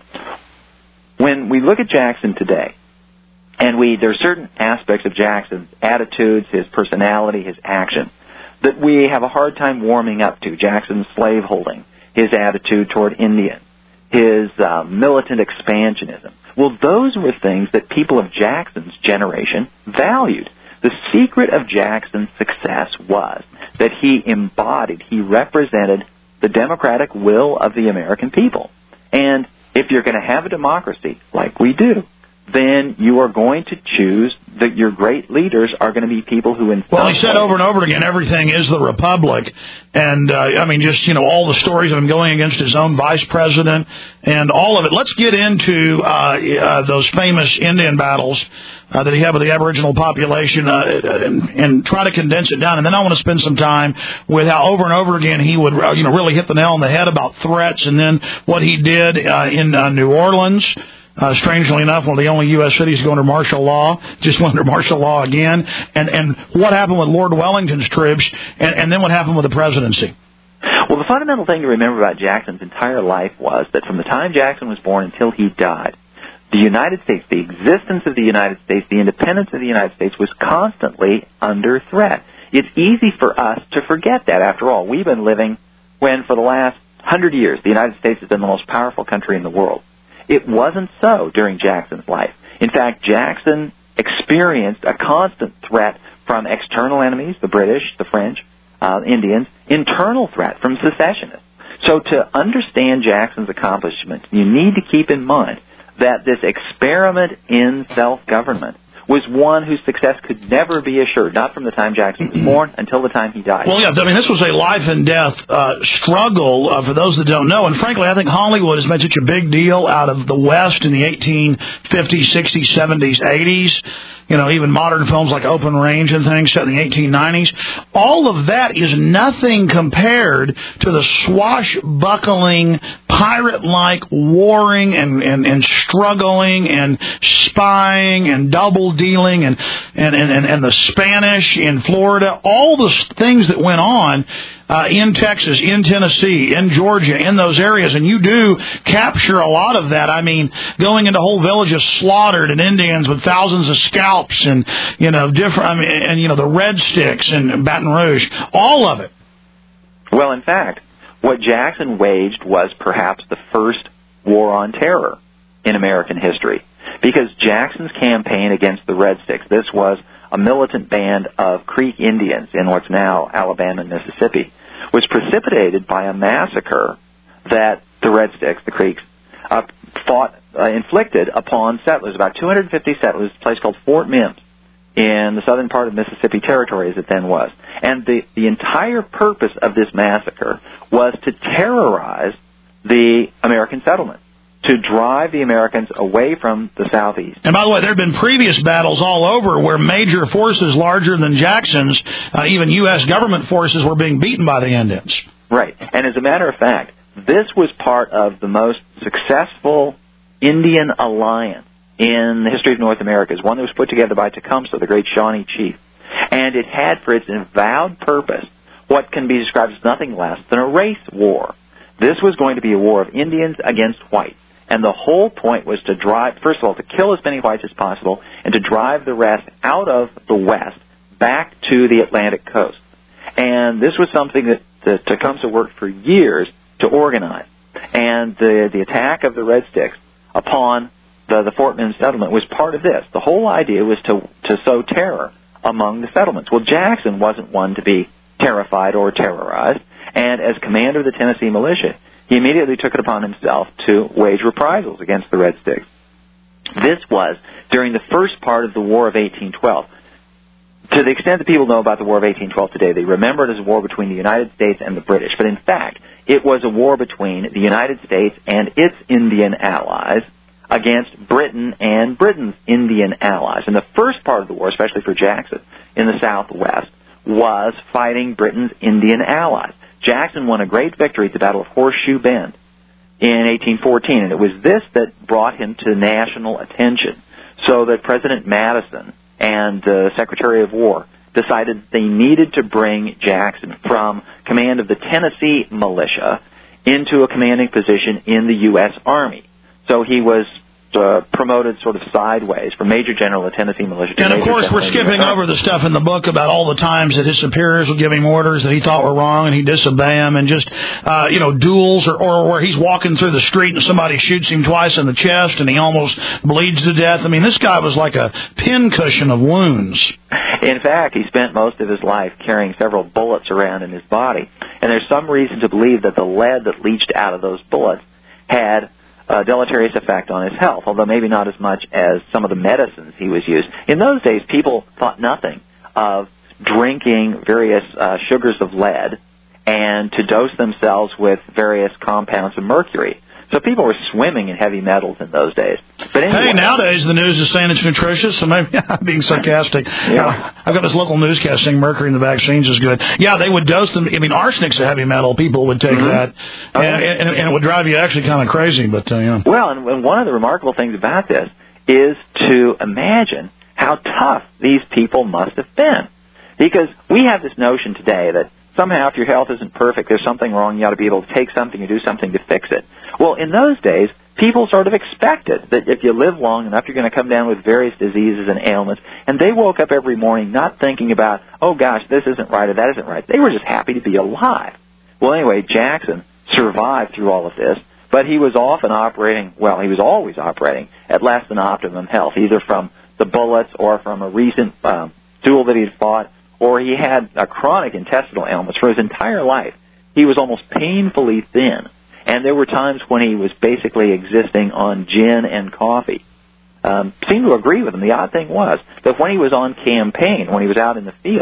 when we look at Jackson today, and we there are certain aspects of Jackson's attitudes, his personality, his action, that we have a hard time warming up to. Jackson's slaveholding, his attitude toward Indians, his uh, militant expansionism. Well, those were things that people of Jackson's generation valued. The secret of Jackson's success was that he embodied, he represented the democratic will of the American people. And if you're going to have a democracy like we do, then you are going to choose that your great leaders are going to be people who... In well, he said over and over again, everything is the republic. And, uh, I mean, just, you know, all the stories of him going against his own vice president and all of it. Let's get into uh, uh, those famous Indian battles uh, that he had with the Aboriginal population uh, and, and try to condense it down. And then I want to spend some time with how over and over again he would, uh, you know, really hit the nail on the head about threats and then what he did uh, in uh, New Orleans. Uh, strangely enough, one of the only U S cities to go under martial law, just went under martial law again, and, and what happened with Lord Wellington's troops, and, and then what happened with the presidency. Well, the fundamental thing to remember about Jackson's entire life was that from the time Jackson was born until he died, the United States, the existence of the United States, the independence of the United States was constantly under threat. It's easy for us to forget that. After all, we've been living when for the last hundred years the United States has been the most powerful country in the world. It wasn't so during Jackson's life. In fact, Jackson experienced a constant threat from external enemies, the British, the French, uh, Indians, internal threat from secessionists. So to understand Jackson's accomplishments, you need to keep in mind that this experiment in self-government was one whose success could never be assured, not from the time Jackson was born until the time he died. Well, yeah, I mean, this was a life and death uh, struggle uh, for those that don't know. And frankly, I think Hollywood has made such a big deal out of the West in the eighteen fifties, sixties, seventies, eighties. you know, even modern films like Open Range and things set in the eighteen nineties. All of that is nothing compared to the swashbuckling, pirate-like warring and, and, and struggling and spying and double-dealing and, and, and, and the Spanish in Florida, all the things that went on uh, in Texas, in Tennessee, in Georgia, in those areas, and you do capture a lot of that. I mean, going into whole villages slaughtered and Indians with thousands of scalps and, you know, different, I mean, and, you know, the Red Sticks and Baton Rouge, all of it. Well, in fact, what Jackson waged was perhaps the first war on terror in American history, because Jackson's campaign against the Red Sticks, this was a militant band of Creek Indians in what's now Alabama and Mississippi, was precipitated by a massacre that the Red Sticks, the Creeks, uh, fought, uh, inflicted upon settlers, about two hundred fifty settlers, a place called Fort Mims in the southern part of Mississippi Territory as it then was. And the, the entire purpose of this massacre was to terrorize the American settlement, to drive the Americans away from the southeast. And by the way, there have been previous battles all over where major forces larger than Jackson's, uh, even U S government forces, were being beaten by the Indians. Right. And as a matter of fact, this was part of the most successful Indian alliance in the history of North America. It's one that was put together by Tecumseh, the great Shawnee chief. And it had for its avowed purpose what can be described as nothing less than a race war. This was going to be a war of Indians against whites. And the whole point was to drive, first of all, to kill as many whites as possible and to drive the rest out of the West back to the Atlantic coast. And this was something that the Tecumseh worked for years to organize. And the, the attack of the Red Sticks upon the, the Fort Mims settlement was part of this. The whole idea was to, to sow terror among the settlements. Well, Jackson wasn't one to be terrified or terrorized. And as commander of the Tennessee militia, he immediately took it upon himself to wage reprisals against the Red Sticks. This was during the first part of the War of eighteen twelve. To the extent that people know about the War of eighteen twelve today, they remember it as a war between the United States and the British. But in fact, it was a war between the United States and its Indian allies against Britain and Britain's Indian allies. And the first part of the war, especially for Jackson in the Southwest, was fighting Britain's Indian allies. Jackson won a great victory at the Battle of Horseshoe Bend in eighteen fourteen, and it was this that brought him to national attention, so that President Madison and the Secretary of War decided they needed to bring Jackson from command of the Tennessee militia into a commanding position in the U S Army. So he was Uh, promoted sort of sideways from Major General of Tennessee Militia. And of course, we're skipping over the stuff in the book about all the times that his superiors would give him orders that he thought were wrong, and he'd disobey them, and just uh, you know duels, or, or where he's walking through the street and somebody shoots him twice in the chest and he almost bleeds to death. I mean, this guy was like a pincushion of wounds. In fact, he spent most of his life carrying several bullets around in his body, and there's some reason to believe that the lead that leached out of those bullets had a deleterious effect on his health, although maybe not as much as some of the medicines he was using. In those days, people thought nothing of drinking various uh, sugars of lead and to dose themselves with various compounds of mercury. So people were swimming in heavy metals in those days. But anyway, hey, nowadays the news is saying it's nutritious, so maybe I'm being sarcastic. Yeah. Uh, I've got this local newscast saying mercury in the vaccines is good. Yeah, they would dose them. I mean, arsenic's a heavy metal. People would take mm-hmm. that, okay. and, and, and it would drive you actually kind of crazy. But uh, yeah. Well, and, and one of the remarkable things about this is to imagine how tough these people must have been. Because we have this notion today that somehow if your health isn't perfect, there's something wrong, you ought to be able to take something or do something to fix it. Well, in those days, people sort of expected that if you live long enough, you're going to come down with various diseases and ailments. And they woke up every morning not thinking about, oh, gosh, this isn't right or that isn't right. They were just happy to be alive. Well, anyway, Jackson survived through all of this, but he was often operating, well, he was always operating at less than optimum health, either from the bullets or from a recent um, duel that he had fought, or he had a chronic intestinal ailments for his entire life. He was almost painfully thin. And there were times when he was basically existing on gin and coffee. Um, seemed to agree with him. The odd thing was that when he was on campaign, when he was out in the field,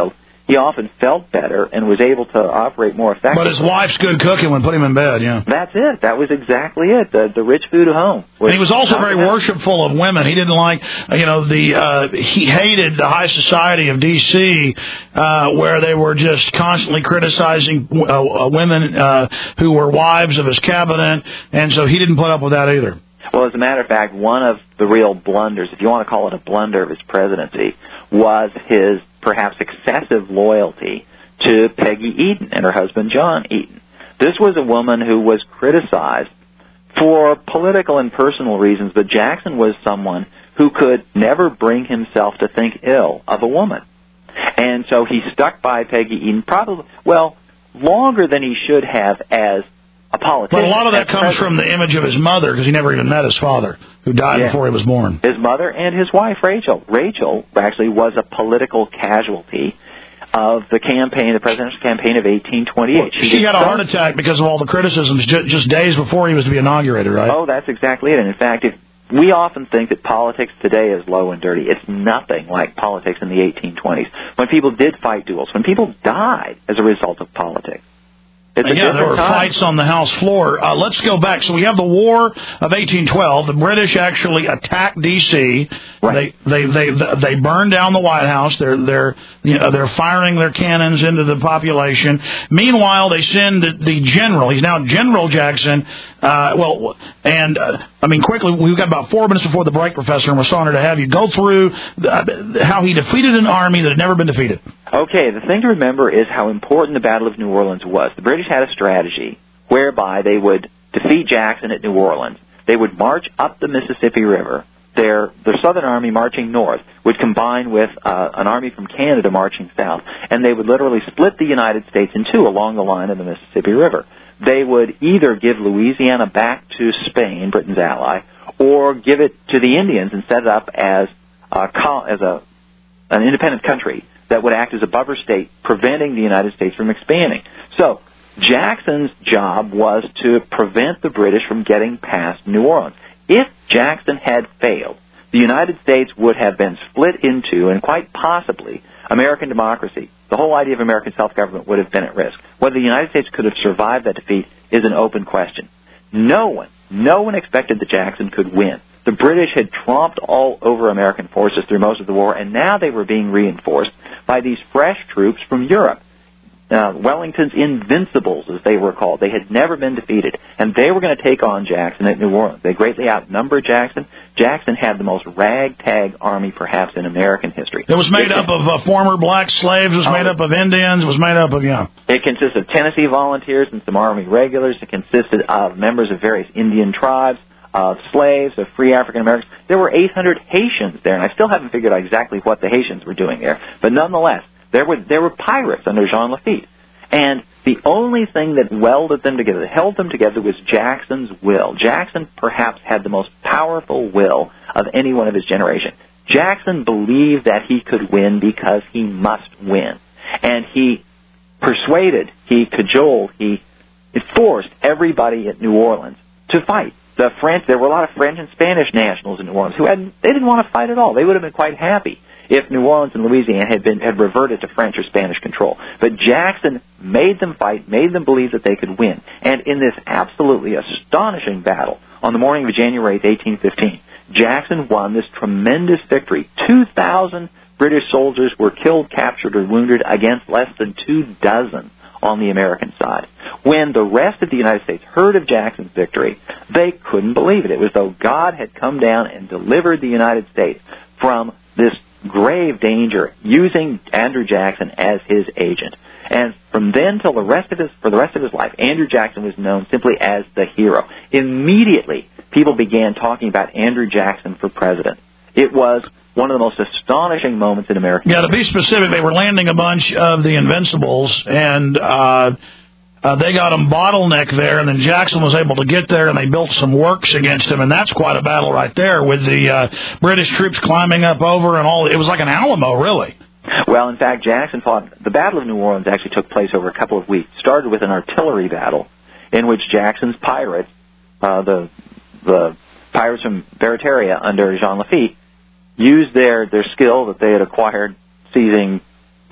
he often felt better and was able to operate more effectively. But his wife's good cooking would put him in bed, yeah. That's it. That was exactly it. The the rich food at home. And he was also very worshipful of women. He didn't like, you know, the uh, he hated the high society of D C, uh, where they were just constantly criticizing uh, women uh, who were wives of his cabinet, and so he didn't put up with that either. Well, as a matter of fact, one of the real blunders, if you want to call it a blunder of his presidency, was his perhaps excessive loyalty to Peggy Eaton and her husband John Eaton. This was a woman who was criticized for political and personal reasons, but Jackson was someone who could never bring himself to think ill of a woman. And so he stuck by Peggy Eaton probably, well, longer than he should have as a politician. But a lot of that comes from the image of his mother, because he never even met his father, who died yeah. before he was born. His mother and his wife, Rachel. Rachel actually was a political casualty of the campaign, the presidential campaign of eighteen twenty-eight. Well, she, she had a heart attack because of all the criticisms ju- just days before he was to be inaugurated, right? Oh, that's exactly it. And in fact, if we often think that politics today is low and dirty. It's nothing like politics in the eighteen twenties, when people did fight duels, when people died as a result of politics. It's yeah, there were time. fights on the House floor. Uh, let's go back. So we have the War of eighteen twelve. The British actually attacked D C. Right. They they they they burned down the White House. They're they're you know, they're firing their cannons into the population. Meanwhile, they send the, the general. He's now General Jackson. Uh, well, and uh, I mean, quickly, we've got about four minutes before the break, Professor, and we're so honored to have you go through the, how he defeated an army that had never been defeated. Okay, the thing to remember is how important the Battle of New Orleans was. The British had a strategy whereby they would defeat Jackson at New Orleans. They would march up the Mississippi River. Their, their southern army marching north would combine with uh, an army from Canada marching south, and they would literally split the United States in two along the line of the Mississippi River. They would either give Louisiana back to Spain, Britain's ally, or give it to the Indians and set it up as a, as a an independent country that would act as a buffer state, preventing the United States from expanding. So Jackson's job was to prevent the British from getting past New Orleans. If Jackson had failed, the United States would have been split into, and quite possibly, American democracy. The whole idea of American self-government would have been at risk. Whether the United States could have survived that defeat is an open question. No one, no one expected that Jackson could win. The British had tromped all over American forces through most of the war, and now they were being reinforced by these fresh troops from Europe. Uh, Wellington's Invincibles, as they were called. They had never been defeated, and they were going to take on Jackson at New Orleans. They greatly outnumbered Jackson. Jackson had the most ragtag army, perhaps, in American history. It was made it, up of uh, former black slaves. It was oh, made up of Indians. It was made up of, yeah. It consisted of Tennessee volunteers and some Army regulars. It consisted of members of various Indian tribes, of slaves, of free African Americans. There were eight hundred Haitians there, and I still haven't figured out exactly what the Haitians were doing there. But nonetheless, there were there were pirates under Jean Lafitte. And the only thing that welded them together, that held them together, was Jackson's will. Jackson perhaps had the most powerful will of anyone of his generation. Jackson believed that he could win because he must win. And he persuaded, he cajoled, he forced everybody at New Orleans to fight. The French, there were a lot of French and Spanish nationals in New Orleans who had they didn't want to fight at all. They would have been quite happy if New Orleans and Louisiana had been had reverted to French or Spanish control. But Jackson made them fight, made them believe that they could win. And in this absolutely astonishing battle, on the morning of January eighth, eighteen fifteen, Jackson won this tremendous victory. Two thousand British soldiers were killed, captured, or wounded against less than two dozen on the American side. When the rest of the United States heard of Jackson's victory, they couldn't believe it. It was as though God had come down and delivered the United States from this grave danger, using Andrew Jackson as his agent. And from then till the rest of his, for the rest of his life, Andrew Jackson was known simply as the hero. Immediately, people began talking about Andrew Jackson for president. It was one of the most astonishing moments in American history. Yeah, to be specific, they were landing a bunch of the Invincibles, and uh, uh, they got them bottlenecked there, and then Jackson was able to get there, and they built some works against him, and that's quite a battle right there, with the uh, British troops climbing up over and all. It was like an Alamo, really. Well, in fact, Jackson fought. The Battle of New Orleans actually took place over a couple of weeks. It started with an artillery battle in which Jackson's pirates, uh, the the pirates from Barataria under Jean Lafitte, used their, their skill that they had acquired seizing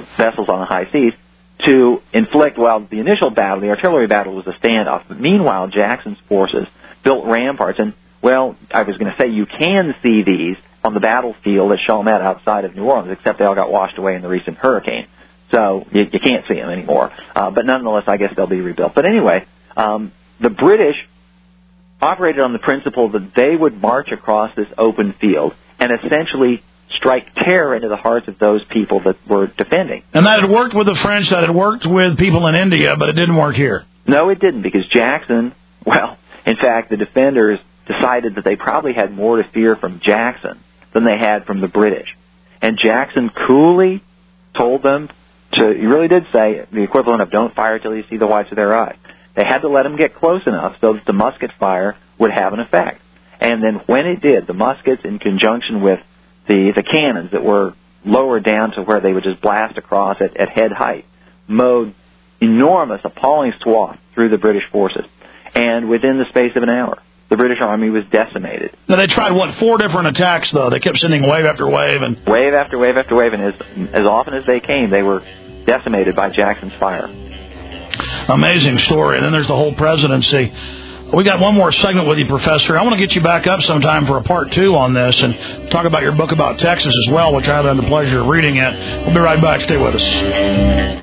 vessels on the high seas to inflict, well, the initial battle, the artillery battle was a standoff. But meanwhile, Jackson's forces built ramparts. And, well, I was going to say you can see these on the battlefield at Chalmette outside of New Orleans, except they all got washed away in the recent hurricane. So you, you can't see them anymore. Uh, but nonetheless, I guess they'll be rebuilt. But anyway, um, the British operated on the principle that they would march across this open field and essentially strike terror into the hearts of those people that were defending. And that had worked with the French, that had worked with people in India, but it didn't work here. No, it didn't, because Jackson, well, in fact, the defenders decided that they probably had more to fear from Jackson than they had from the British. And Jackson coolly told them to, he really did say the equivalent of don't fire till you see the whites of their eyes. They had to let them get close enough so that the musket fire would have an effect. And then when it did, the muskets in conjunction with the, the cannons that were lowered down to where they would just blast across at, at head height, mowed enormous, appalling swath through the British forces. And within the space of an hour, the British Army was decimated. Now, they tried, what, four different attacks, though? They kept sending wave after wave. and Wave after wave after wave, and as, as often as they came, they were decimated by Jackson's fire. Amazing story. And then there's the whole presidency. We got one more segment with you, Professor. I want to get you back up sometime for a part two on this and talk about your book about Texas as well, which I had the pleasure of reading it. We'll be right back. Stay with us.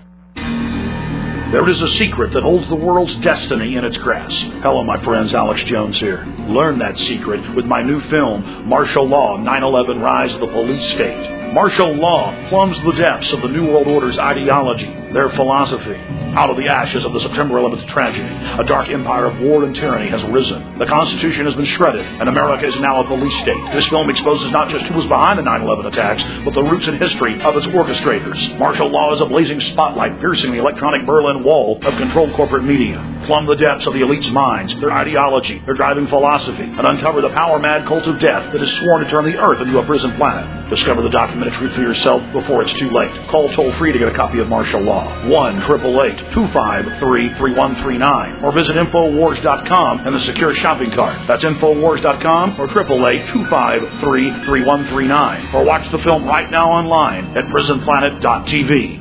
There is a secret that holds the world's destiny in its grasp. Hello, my friends. Alex Jones here. Learn that secret with my new film, Martial Law, nine eleven Rise of the Police State. Martial law plumbs the depths of the New World Order's ideology, their philosophy. Out of the ashes of the September eleventh tragedy, a dark empire of war and tyranny has risen. The Constitution has been shredded, and America is now a police state. This film exposes not just who was behind the nine eleven attacks, but the roots and history of its orchestrators. Martial law is a blazing spotlight piercing the electronic Berlin Wall of controlled corporate media. Plumb the depths of the elite's minds, their ideology, their driving philosophy, and uncover the power-mad cult of death that has sworn to turn the Earth into a prison planet. Discover the documented truth for yourself before it's too late. Call toll-free to get a copy of Martial Law. one eight eight eight, two five three, three one three nine. Or visit Infowars dot com and the secure shopping cart. That's Infowars dot com or eight eight eight, two five three, three one three nine. Or watch the film right now online at prison planet dot t v.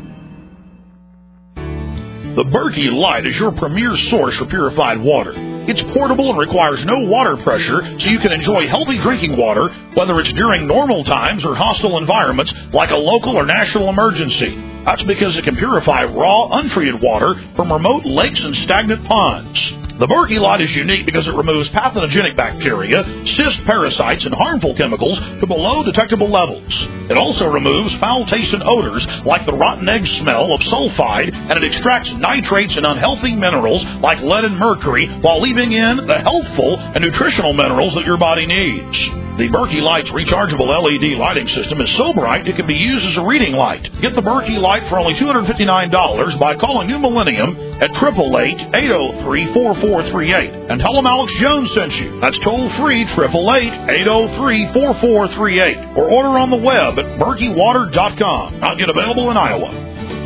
The Berkey Light is your premier source for purified water. It's portable and requires no water pressure, so you can enjoy healthy drinking water, whether it's during normal times or hostile environments like a local or national emergency. That's because it can purify raw, untreated water from remote lakes and stagnant ponds. The Berkey Light is unique because it removes pathogenic bacteria, cyst parasites, and harmful chemicals to below detectable levels. It also removes foul-tasting odors like the rotten egg smell of sulfide, and it extracts nitrates and unhealthy minerals like lead and mercury while leaving in the healthful and nutritional minerals that your body needs. The Berkey Light's rechargeable L E D lighting system is so bright it can be used as a reading light. Get the Berkey Light for only two hundred fifty-nine dollars by calling New Millennium at eight eight eight, eight oh three, four four three eight. And tell them Alex Jones sent you. That's toll-free, eight eight eight, eight oh three, four four three eight. Or order on the web at berkey water dot com. Not yet available in Iowa.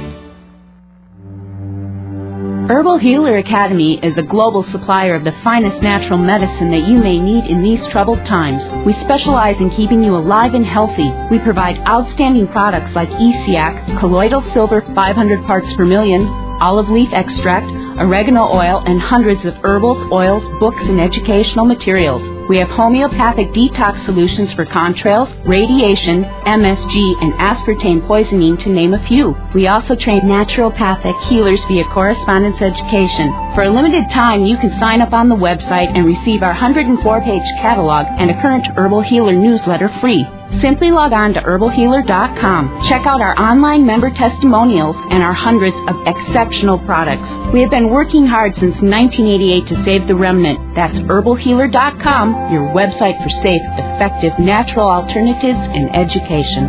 Herbal Healer Academy is a global supplier of the finest natural medicine that you may need in these troubled times. We specialize in keeping you alive and healthy. We provide outstanding products like E C A C, colloidal silver five hundred parts per million, olive leaf extract, oregano oil, and hundreds of herbals, oils, books, and educational materials. We have homeopathic detox solutions for contrails, radiation, M S G, and aspartame poisoning, to name a few. We also train naturopathic healers via correspondence education. For a limited time, you can sign up on the website and receive our one hundred four page catalog and a current Herbal Healer newsletter free. Simply log on to herbal healer dot com. Check out our online member testimonials and our hundreds of exceptional products. We have been working hard since nineteen eighty-eight to save the remnant. That's herbal healer dot com, your website for safe, effective, natural alternatives and education.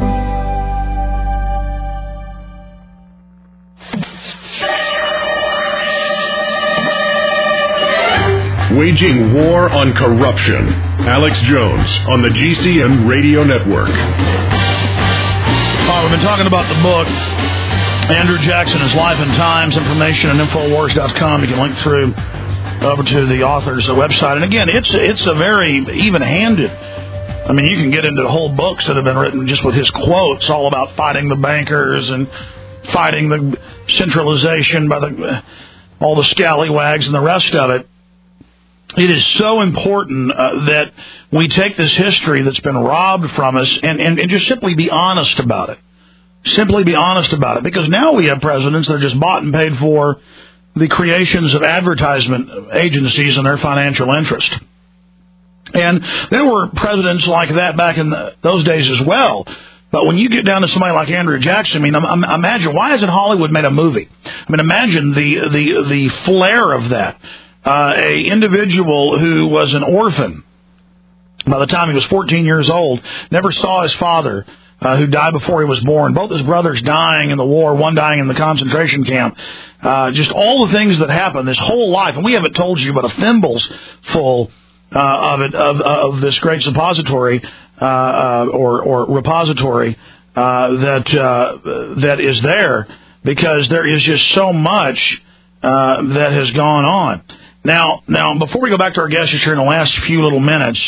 Waging war on corruption. Alex Jones on the G C N Radio Network. Uh, we've been talking about the book, Andrew Jackson, His Life and Times, information at Infowars dot com. You can link through over to the author's website. And again, it's, it's a very even-handed, I mean, you can get into whole books that have been written just with his quotes all about fighting the bankers and fighting the centralization by the all the scallywags and the rest of it. It is so important uh, that we take this history that's been robbed from us and, and, and just simply be honest about it. Simply be honest about it. Because now we have presidents that are just bought and paid for the creations of advertisement agencies and their financial interest. And there were presidents like that back in the, those days as well. But when you get down to somebody like Andrew Jackson, I mean, I'm, I'm, imagine, why hasn't Hollywood made a movie? I mean, imagine the, the, the flair of that. Uh, a individual who was an orphan by the time he was fourteen years old, never saw his father, uh, who died before he was born. Both his brothers dying in the war, one dying in the concentration camp. Uh, just all the things that happened, this whole life. And we haven't told you but a thimble's full uh, of it, of, of this great suppository uh, uh, or, or repository uh, that uh, that is there, because there is just so much uh, that has gone on. Now, now, before we go back to our guests here in the last few little minutes,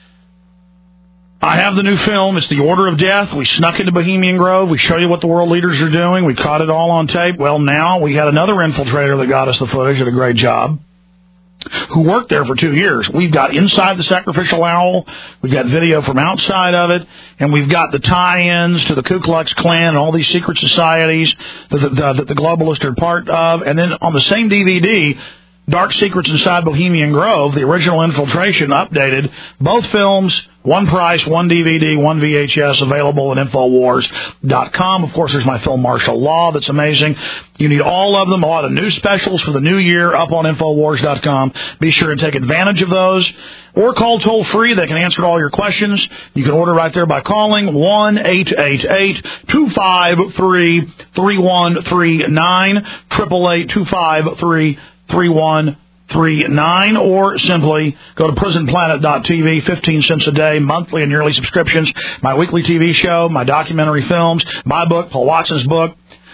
I have the new film. It's The Order of Death. We snuck into Bohemian Grove. We show you what the world leaders are doing. We caught it all on tape. Well, now we had another infiltrator that got us the footage, did a great job, who worked there for two years. We've got inside the sacrificial owl. We've got video from outside of it. And we've got the tie-ins to the Ku Klux Klan and all these secret societies that the, the, that the globalists are part of. And then on the same D V D, Dark Secrets Inside Bohemian Grove, the original infiltration, updated. Both films, one price, one D V D, one V H S, available at Infowars dot com. Of course, there's my film Martial Law. That's amazing. You need all of them. A lot of new specials for the new year up on Infowars dot com. Be sure and take advantage of those. Or call toll-free. They can answer all your questions. You can order right there by calling one eight eight eight, two five three, three one three nine, eight eight eight, two five three, three one three nine, or simply go to prison planet dot t v, fifteen cents a day, monthly and yearly subscriptions. My weekly T V show, my documentary films, my book, Paul Watson's book,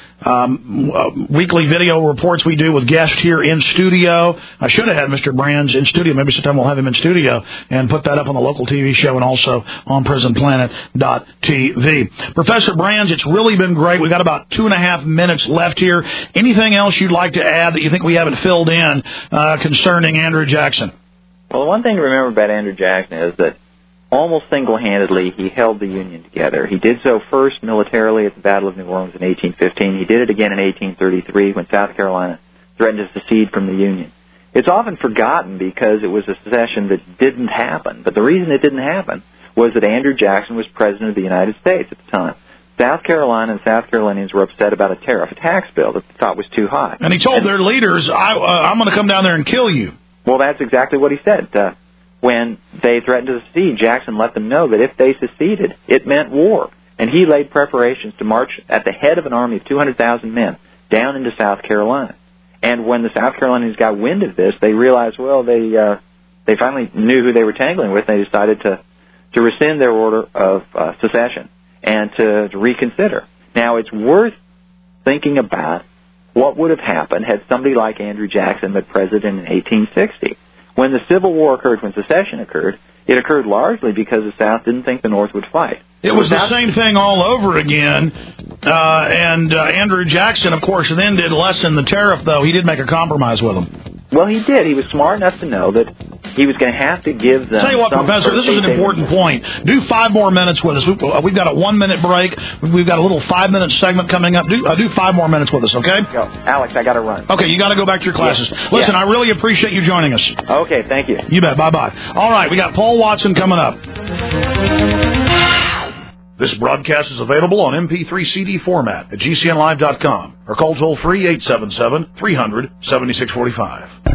um, uh, weekly video reports we do with guests here in studio. I should have had Mister Brands in studio. Maybe sometime we'll have him in studio and put that up on the local T V show and also on prison planet dot t v. Professor Brands, it's really been great. We've got about two and a half minutes left here. Anything else you'd like to add that you think we haven't filled in uh, concerning Andrew Jackson? Well, the one thing to remember about Andrew Jackson is that almost single-handedly, he held the Union together. He did so first militarily at the Battle of New Orleans in eighteen fifteen. He did it again in eighteen thirty-three when South Carolina threatened to secede from the Union. It's often forgotten because it was a secession that didn't happen. But the reason it didn't happen was that Andrew Jackson was President of the United States at the time. South Carolina and South Carolinians were upset about a tariff, a tax bill that they thought was too high. And he told and, their leaders, I, uh, I'm going to come down there and kill you. Well, that's exactly what he said. Uh, When they threatened to secede, Jackson let them know that if they seceded, it meant war. And he laid preparations to march at the head of an army of two hundred thousand men down into South Carolina. And when the South Carolinians got wind of this, they realized, well, they uh, they finally knew who they were tangling with. They decided to, to rescind their order of uh, secession and to, to reconsider. Now, it's worth thinking about what would have happened had somebody like Andrew Jackson been president in eighteen sixty. When the Civil War occurred, when secession occurred, it occurred largely because the South didn't think the North would fight. It was the same thing all over again. Uh, and uh, Andrew Jackson, of course, then did lessen the tariff, though. He did make a compromise with them. Well, he did. He was smart enough to know that he was going to have to give them... Tell you what, Professor, this is an important point. Do five more minutes with us. We've got a one-minute break. We've got a little five-minute segment coming up. Do, uh, do five more minutes with us, okay? Go. Alex, I got to run. Okay, you got to go back to your classes. Yes. Listen, yeah. I really appreciate you joining us. Okay, thank you. You bet. Bye-bye. All right, we got Paul Watson coming up. This broadcast is available on M P three C D format at G C N live dot com or call toll-free eight seven seven, three hundred, seventy-six forty-five.